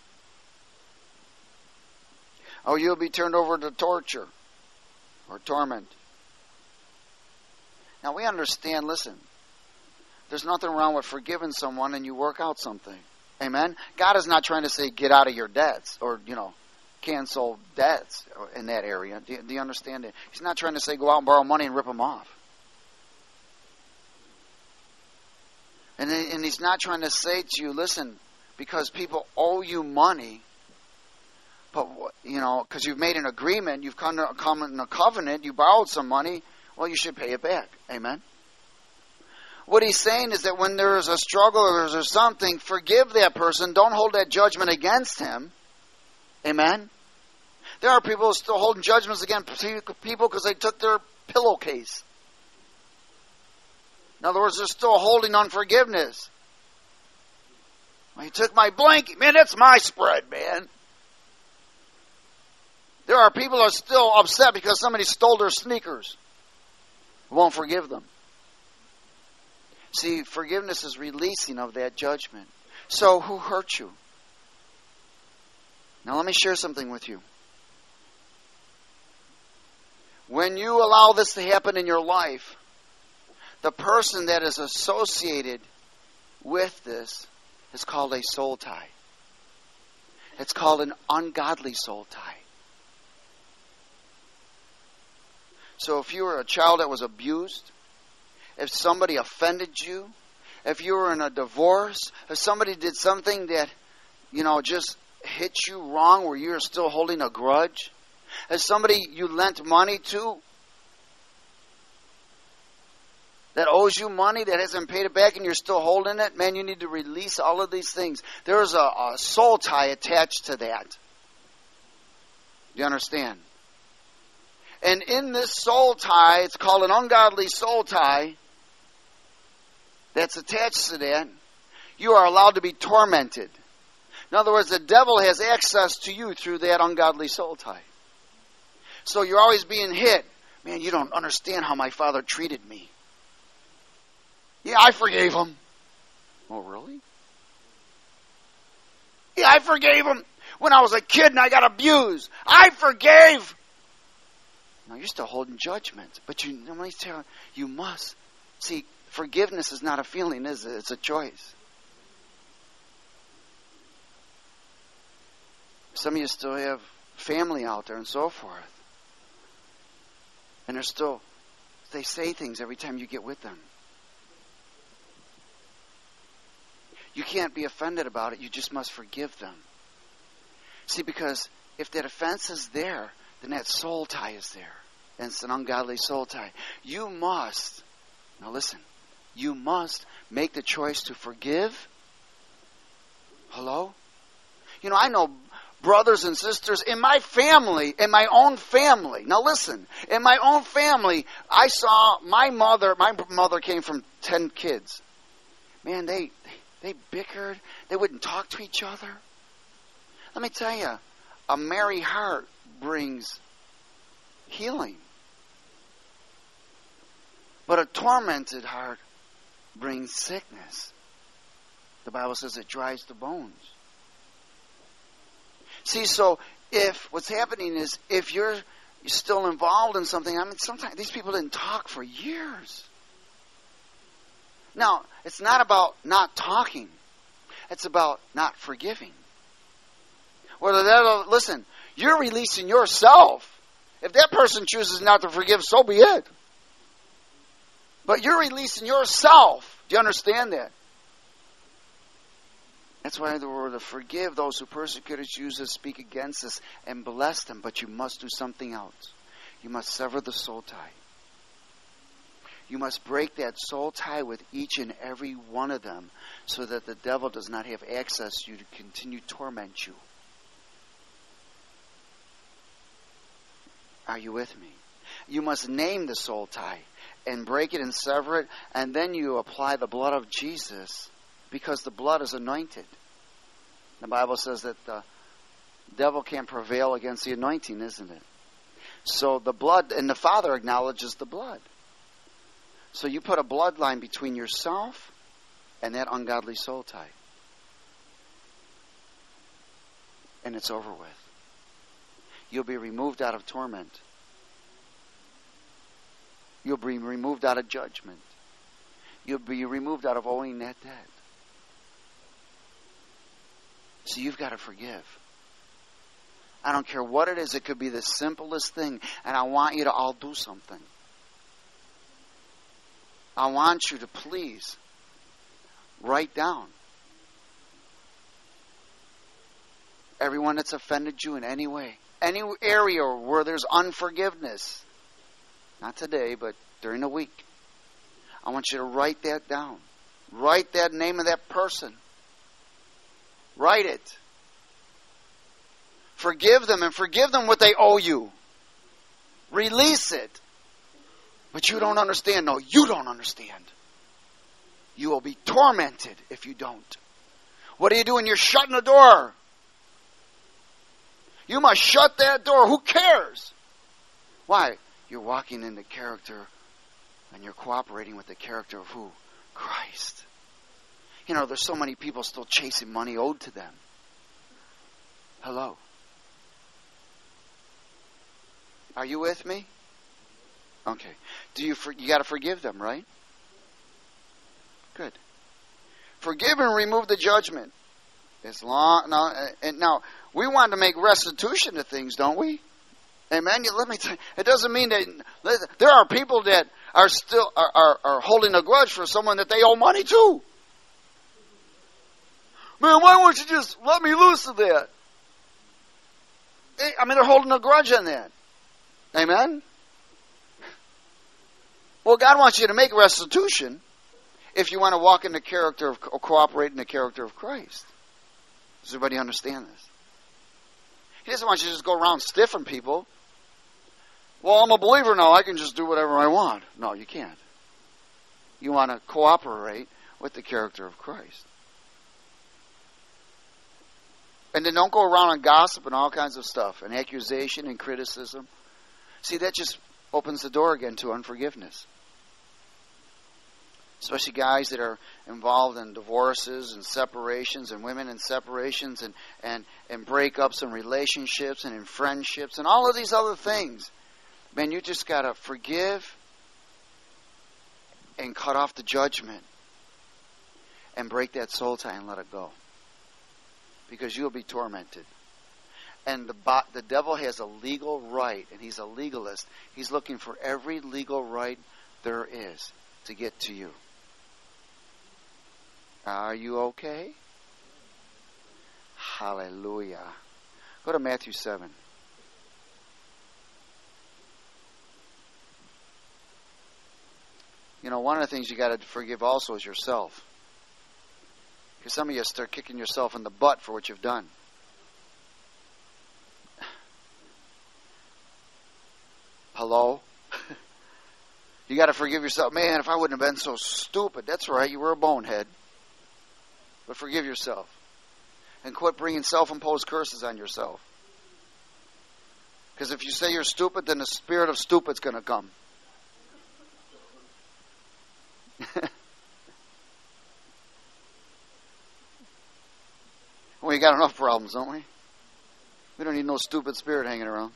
Oh, you'll be turned over to torture or torment. Now we understand, listen, there's nothing wrong with forgiving someone and you work out something. Amen? God is not trying to say get out of your debts or, cancel debts in that area. Do you understand it? He's not trying to say go out and borrow money and rip them off. And he's not trying to say to you, listen, because people owe you money, but because you've made an agreement, you've come in a covenant, you borrowed some money, well, you should pay it back. Amen? What he's saying is that when there is a struggle or there's something, forgive that person. Don't hold that judgment against him. Amen? There are people still holding judgments against people because they took their pillowcase. In other words, they're still holding unforgiveness. Well, he took my blanket. Man, that's my spread, man. There are people who are still upset because somebody stole their sneakers. Won't forgive them. See, forgiveness is releasing of that judgment. So, who hurt you? Now, let me share something with you. When you allow this to happen in your life, the person that is associated with this is called a soul tie. It's called an ungodly soul tie. So if you were a child that was abused, if somebody offended you, if you were in a divorce, if somebody did something that, just hit you wrong where you're still holding a grudge, if somebody you lent money to that owes you money that hasn't paid it back and you're still holding it, man, you need to release all of these things. There's a soul tie attached to that. Do you understand? And in this soul tie, it's called an ungodly soul tie that's attached to that, you are allowed to be tormented. In other words, the devil has access to you through that ungodly soul tie. So you're always being hit. Man, you don't understand how my father treated me. Yeah, I forgave him. Oh, really? Yeah, I forgave him when I was a kid and I got abused. I forgave. No, you're still holding judgment. But you must. See, forgiveness is not a feeling, is it? It's a choice. Some of you still have family out there and so forth. And they say things every time you get with them. You can't be offended about it. You just must forgive them. See, because if that offense is there, then that soul tie is there. And it's an ungodly soul tie. You must make the choice to forgive. Hello? I know brothers and sisters in my family, in my own family. Now listen, in my own family, I saw my mother came from 10 kids. Man, they bickered. They wouldn't talk to each other. Let me tell you, a merry heart brings healing. But a tormented heart brings sickness. The Bible says it dries the bones. See, so if what's happening is if you're still involved in something, sometimes these people didn't talk for years. Now, it's not about not talking. It's about not forgiving. Listen, you're releasing yourself. If that person chooses not to forgive, so be it. But you're releasing yourself. Do you understand that? That's why the word to forgive those who persecute us, use us, speak against us, and bless them. But you must do something else. You must sever the soul tie. You must break that soul tie with each and every one of them so that the devil does not have access to you to continue to torment you. Are you with me? You must name the soul tie and break it and sever it, and then you apply the blood of Jesus because the blood is anointed. The Bible says that the devil can't prevail against the anointing, isn't it? So the blood, and the Father acknowledges the blood. So you put a bloodline between yourself and that ungodly soul tie. And it's over with. You'll be removed out of torment. You'll be removed out of judgment. You'll be removed out of owing that debt. So you've got to forgive. I don't care what it is. It could be the simplest thing. And I want you to all do something. I want you to please write down Everyone that's offended you in any way. Any area where there's unforgiveness. Not today, but during the week. I want you to write that down. Write that name of that person. Write it. Forgive them and forgive them what they owe you. Release it. But you don't understand. No, you don't understand. You will be tormented if you don't. What are you doing? You're shutting the door. You must shut that door. Who cares? Why? You're walking in the character and you're cooperating with the character of who? Christ. You know, there's so many people still chasing money owed to them. Hello. Are you with me? Okay. You got to forgive them, right? Good. Forgive and remove the judgment. Now we want to make restitution to things, don't we? Amen. Let me tell you, it doesn't mean that there are people that are still are holding a grudge for someone that they owe money to. Man, why won't you just let me loose of that? They're holding a grudge on that. Amen. Well, God wants you to make restitution if you want to walk in the character of, or cooperate in the character of Christ. Does everybody understand this? He doesn't want you to just go around stiffing people. Well, I'm a believer now. I can just do whatever I want. No, you can't. You want to cooperate with the character of Christ. And then don't go around and gossip and all kinds of stuff, and accusation and criticism. See, that just opens the door again to unforgiveness. Especially guys that are involved in divorces and separations, and women in separations and breakups and relationships and in friendships and all of these other things. Man, you just got to forgive and cut off the judgment and break that soul tie and let it go. Because you'll be tormented. And the devil has a legal right, and he's a legalist. He's looking for every legal right there is to get to you. Are you okay? Hallelujah. Go to Matthew 7. You know, one of the things you got to forgive also is yourself. Because some of you start kicking yourself in the butt for what you've done. Hello? You got to forgive yourself. Man, if I wouldn't have been so stupid. That's right, you were a bonehead. But forgive yourself. And quit bringing self-imposed curses on yourself. Because if you say you're stupid, then the spirit of stupid's going to come. We got enough problems, don't we? We don't need no stupid spirit hanging around.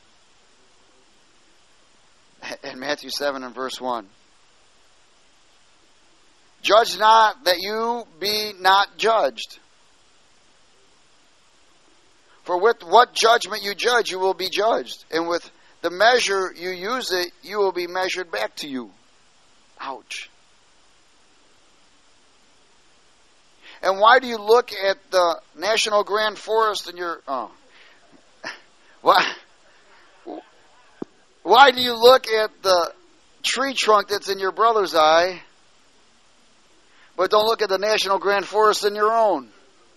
In Matthew 7 and verse 1. Judge not that you be not judged. For with what judgment you judge, you will be judged. And with the measure you use it, you will be measured back to you. Ouch. And why do you look at the National Grand Forest in your... Why do you look at the tree trunk that's in your brother's eye, but don't look at the National Grand Forest in your own?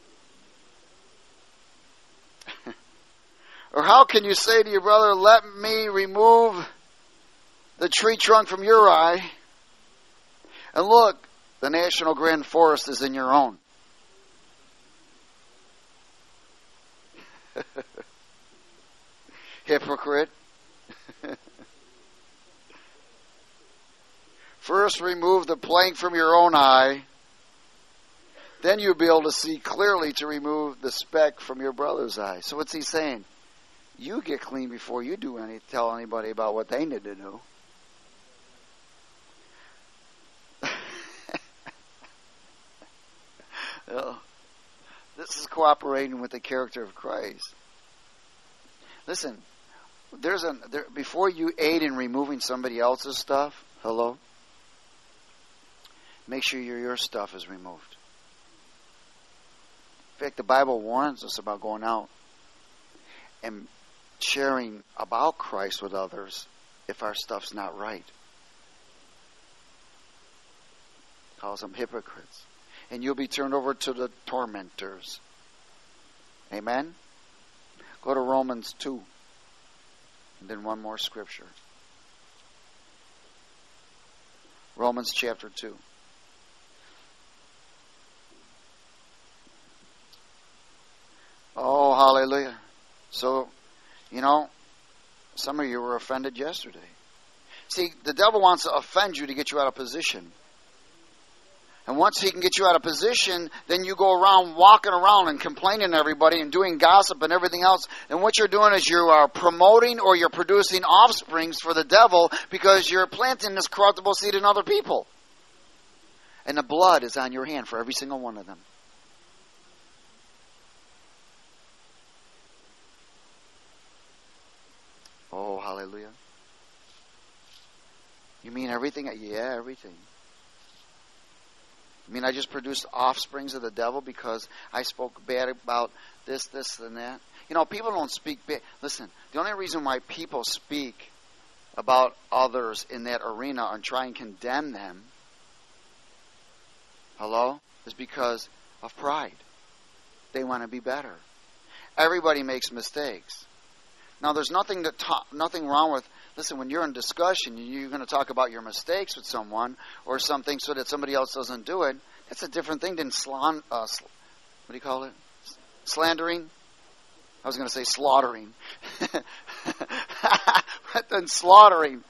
Or how can you say to your brother, let me remove the tree trunk from your eye, and look, the National Grand Forest is in your own? Hypocrite. First remove the plank from your own eye, then you'll be able to see clearly to remove the speck from your brother's eye. So what's he saying? You get clean before you tell anybody about what they need to do. This is cooperating with the character of Christ. Listen, before you aid in removing somebody else's stuff, hello? Make sure your stuff is removed. In fact, the Bible warns us about going out and sharing about Christ with others if our stuff's not right. Calls them hypocrites. And you'll be turned over to the tormentors. Amen? Go to Romans 2. And then one more scripture. Romans chapter 2. Oh, hallelujah. So, some of you were offended yesterday. See, the devil wants to offend you to get you out of position. And once he can get you out of position, then you go around walking around and complaining to everybody and doing gossip and everything else. And what you're doing is you are promoting or you're producing offsprings for the devil because you're planting this corruptible seed in other people. And the blood is on your hand for every single one of them. Oh, hallelujah. You mean everything? Yeah, everything. I mean, I just produced offsprings of the devil because I spoke bad about this, and that. People don't speak bad. Listen, the only reason why people speak about others in that arena and try and condemn them, is because of pride. They want to be better. Everybody makes mistakes. Now, there's nothing wrong with, listen, when you're in discussion, you're going to talk about your mistakes with someone or something so that somebody else doesn't do it. That's a different thing than what do you call it? Slandering? I was going to say slaughtering. But then slaughtering,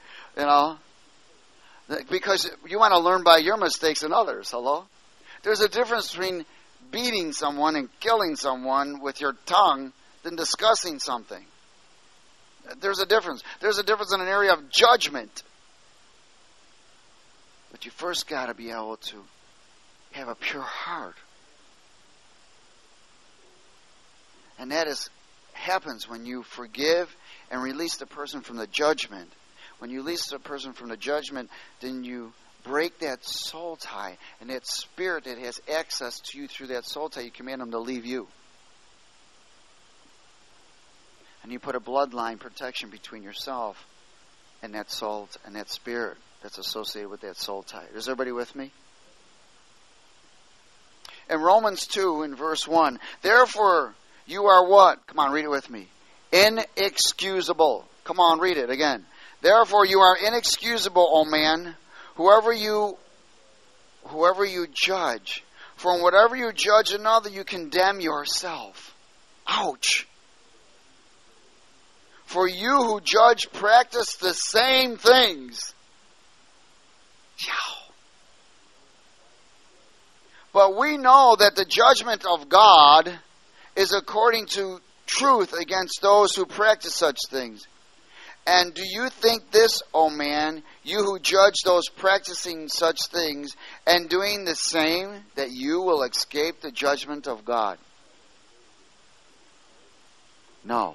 because you want to learn by your mistakes and others. Hello? There's a difference between beating someone and killing someone with your tongue than discussing something. There's a difference. There's a difference in an area of judgment. But you first got to be able to have a pure heart. And that happens when you forgive and release the person from the judgment. When you release the person from the judgment, then you break that soul tie. And that spirit that has access to you through that soul tie, you command them to leave you. And you put a bloodline protection between yourself and that soul and that spirit that's associated with that soul tie. Is everybody with me? In Romans 2, in verse 1, therefore you are what? Come on, read it with me. Inexcusable. Come on, read it again. Therefore you are inexcusable, O man, whoever you judge. For whatever you judge another, you condemn yourself. Ouch. For you who judge practice the same things. But we know that the judgment of God is according to truth against those who practice such things. And do you think this, O man, you who judge those practicing such things and doing the same, that you will escape the judgment of God? No.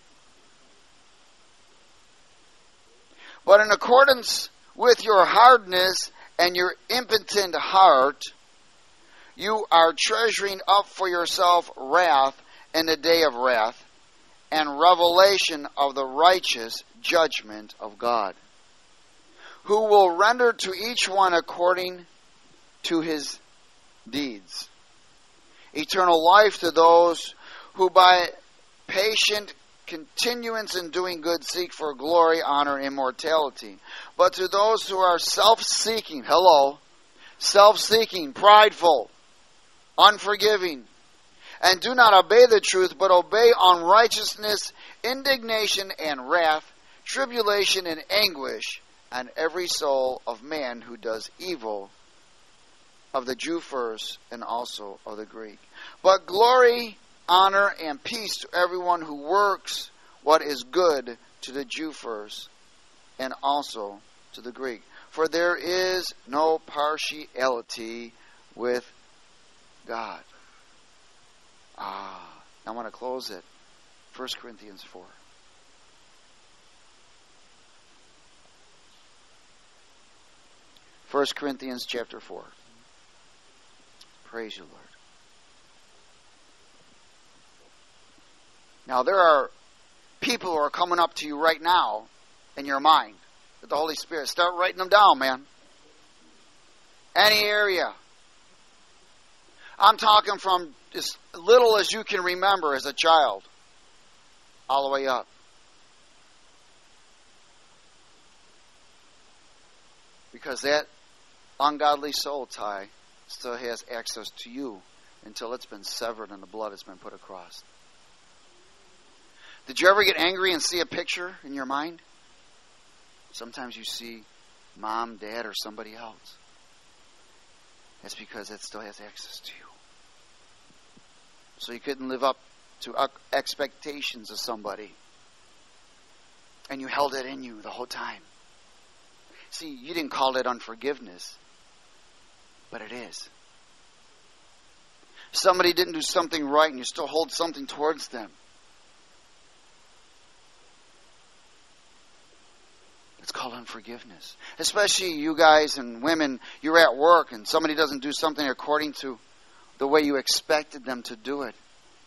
But in accordance with your hardness and your impotent heart, you are treasuring up for yourself wrath in the day of wrath and revelation of the righteous judgment of God, who will render to each one according to his deeds. Eternal life to those who by patient continuance in doing good seek for glory, honor, and immortality. But to those who are self-seeking, self-seeking, prideful, unforgiving, and do not obey the truth, but obey unrighteousness, indignation, and wrath, tribulation, and anguish on every soul of man who does evil, of the Jew first, and also of the Greek. But glory, honor, and peace to everyone who works what is good, to the Jew first, and also to the Greek. For there is no partiality with God. I want to close it. 1 Corinthians 4. First Corinthians chapter 4. Praise you, Lord. Now there are people who are coming up to you right now in your mind with the Holy Spirit. Start writing them down, man. Any area. I'm talking from as little as you can remember as a child, all the way up. Because that ungodly soul tie still has access to you until it's been severed and the blood has been put across. Did you ever get angry and see a picture in your mind? Sometimes you see mom, dad, or somebody else. That's because it still has access to you. So you couldn't live up to expectations of somebody. And you held it in you the whole time. See, you didn't call it unforgiveness, but it is. Somebody didn't do something right and you still hold something towards them. It's called unforgiveness. Especially you guys and women, you're at work and somebody doesn't do something according to the way you expected them to do it.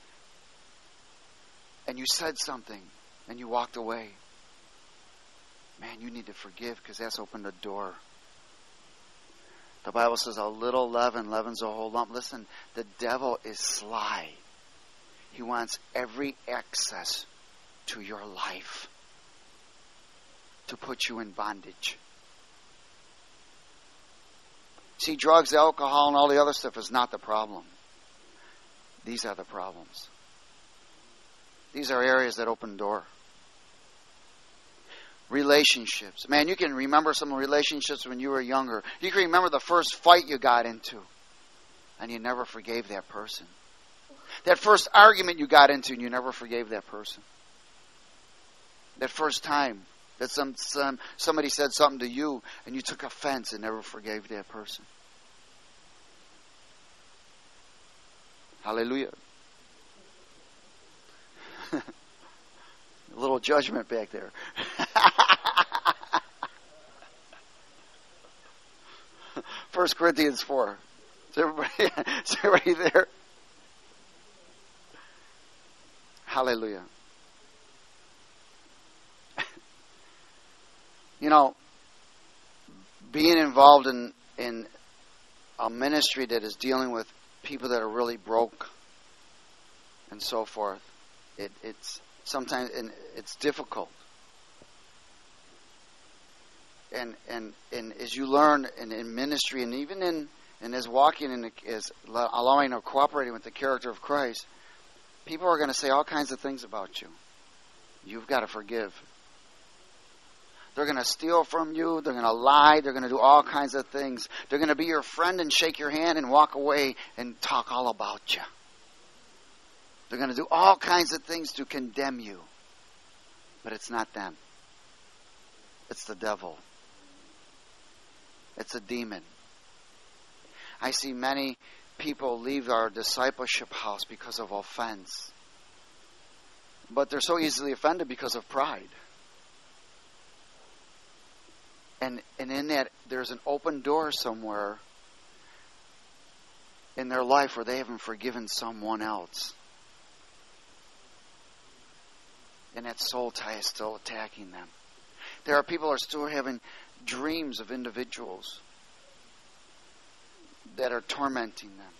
And you said something and you walked away. Man, you need to forgive because that's opened a door. The Bible says a little leaven leavens a whole lump. Listen, the devil is sly. He wants every access to your life to put you in bondage. See, drugs, alcohol, and all the other stuff is not the problem. These are the problems. These are areas that open door. Relationships. Man, you can remember some relationships when you were younger. You can remember the first fight you got into, and you never forgave that person. That first argument you got into, and you never forgave that person. That first time that somebody said something to you, and you took offense and never forgave that person. Hallelujah. A little judgment back there. 1 Corinthians 4. Is everybody there? Hallelujah. You know, being involved in a ministry that is dealing with people that are really broke and so forth, it's sometimes it's difficult. And as you learn in ministry and even in as walking as allowing or cooperating with the character of Christ, people are going to say all kinds of things about you. You've got to forgive. They're going to steal from you. They're going to lie. They're going to do all kinds of things. They're going to be your friend and shake your hand and walk away and talk all about you. They're going to do all kinds of things to condemn you. But it's not them. It's the devil. It's a demon. I see many people leave our discipleship house because of offense. But they're so easily offended because of pride. And in that, there's an open door somewhere in their life where they haven't forgiven someone else. And that soul tie is still attacking them. There are people who are still having dreams of individuals that are tormenting them.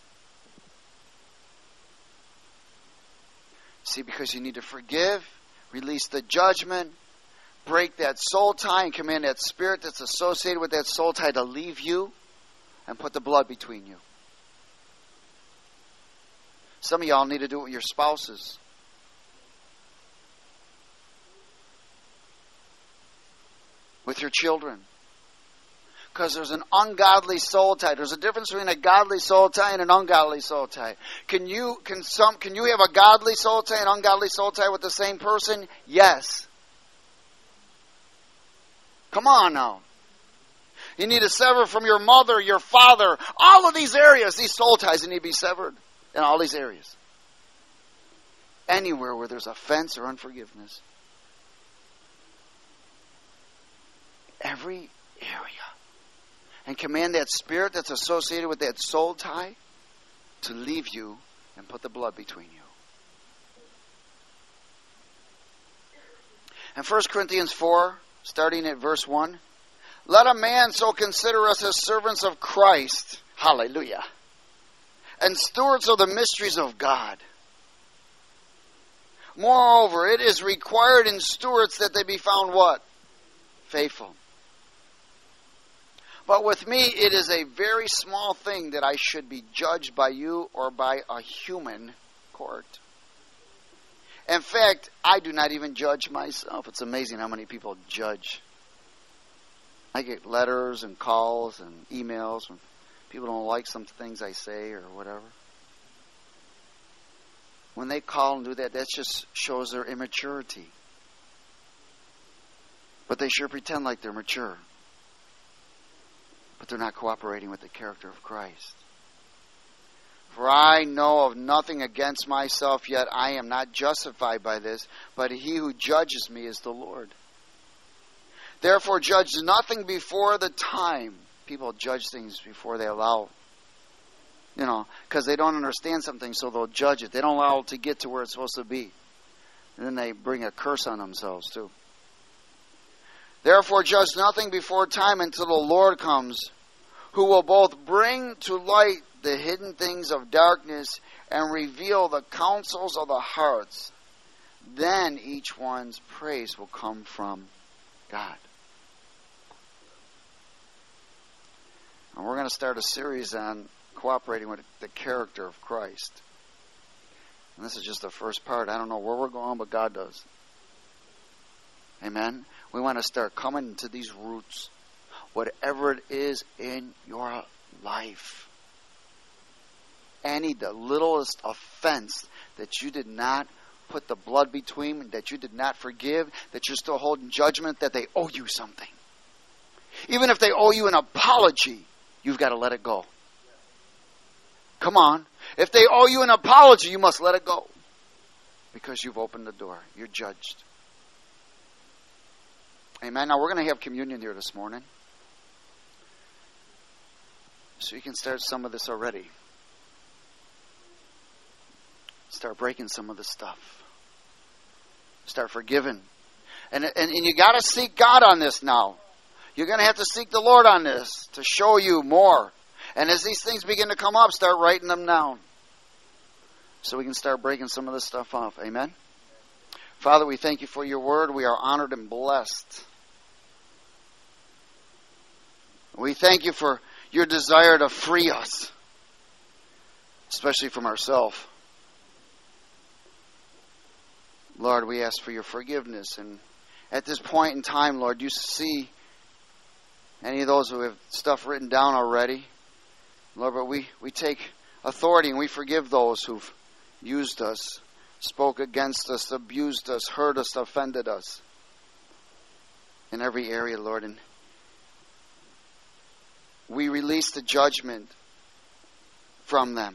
See, because you need to forgive, release the judgment, break that soul tie and command that spirit that's associated with that soul tie to leave you and put the blood between you. Some of y'all need to do it with your spouses. With your children. Because there's an ungodly soul tie. There's a difference between a godly soul tie and an ungodly soul tie. Can you have a godly soul tie and ungodly soul tie with the same person? Yes. Come on now. You need to sever from your mother, your father, all of these areas, these soul ties need to be severed in all these areas. Anywhere where there's offense or unforgiveness. Every area. And command that spirit that's associated with that soul tie to leave you and put the blood between you. In 1 Corinthians 4, starting at verse 1, let a man so consider us as servants of Christ, hallelujah, and stewards of the mysteries of God. Moreover, it is required in stewards that they be found what? Faithful. But with me, it is a very small thing that I should be judged by you or by a human court. In fact, I do not even judge myself. It's amazing how many people judge. I get letters and calls and emails when people don't like some things I say or whatever. When they call and do that, that just shows their immaturity. But they sure pretend like they're mature. But they're not cooperating with the character of Christ. For I know of nothing against myself, yet I am not justified by this, but he who judges me is the Lord. Therefore judge nothing before the time. People judge things before they allow, because they don't understand something, so they'll judge it. They don't allow it to get to where it's supposed to be. And then they bring a curse on themselves too. Therefore judge nothing before time until the Lord comes, who will both bring to light the hidden things of darkness and reveal the counsels of the hearts. Then each one's praise will come from God. And we're going to start a series on cooperating with the character of Christ. And this is just the first part. I don't know where we're going, but God does. Amen? We want to start coming to these roots. Whatever it is in your life. The littlest offense that you did not put the blood between, that you did not forgive, that you're still holding judgment, that they owe you something. Even if they owe you an apology, you've got to let it go. Come on. If they owe you an apology, you must let it go. Because you've opened the door. You're judged. Amen. Now we're going to have communion here this morning. So you can start some of this already. Start breaking some of this stuff. Start forgiving. And you got to seek God on this now. You're going to have to seek the Lord on this to show you more. And as these things begin to come up, start writing them down. So we can start breaking some of this stuff off. Amen? Father, we thank you for your word. We are honored and blessed. We thank you for your desire to free us. Especially from ourselves. Lord, we ask for your forgiveness. And at this point in time, Lord, you see any of those who have stuff written down already. Lord, but we take authority and we forgive those who've used us, spoke against us, abused us, hurt us, offended us. In every area, Lord. And we release the judgment from them.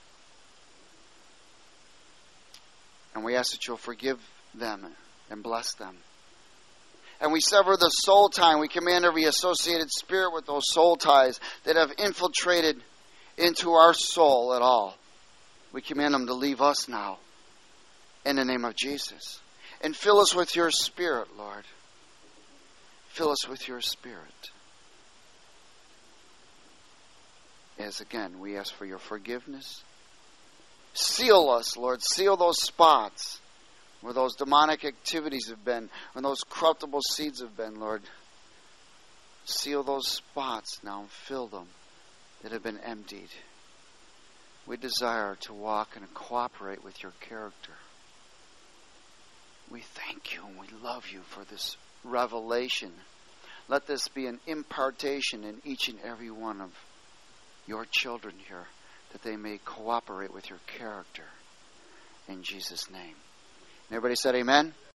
And we ask that you'll forgive them and bless them. And we sever the soul tie. We command every associated spirit with those soul ties that have infiltrated into our soul at all. We command them to leave us now. In the name of Jesus. And fill us with your Spirit, Lord. Fill us with your Spirit. As again, we ask for your forgiveness. Seal us, Lord. Seal those spots where those demonic activities have been, where those corruptible seeds have been, Lord. Seal those spots now and fill them that have been emptied. We desire to walk and cooperate with your character. We thank you and we love you for this revelation. Let this be an impartation in each and every one of your children here, that they may cooperate with your character. In Jesus' name. And everybody said amen?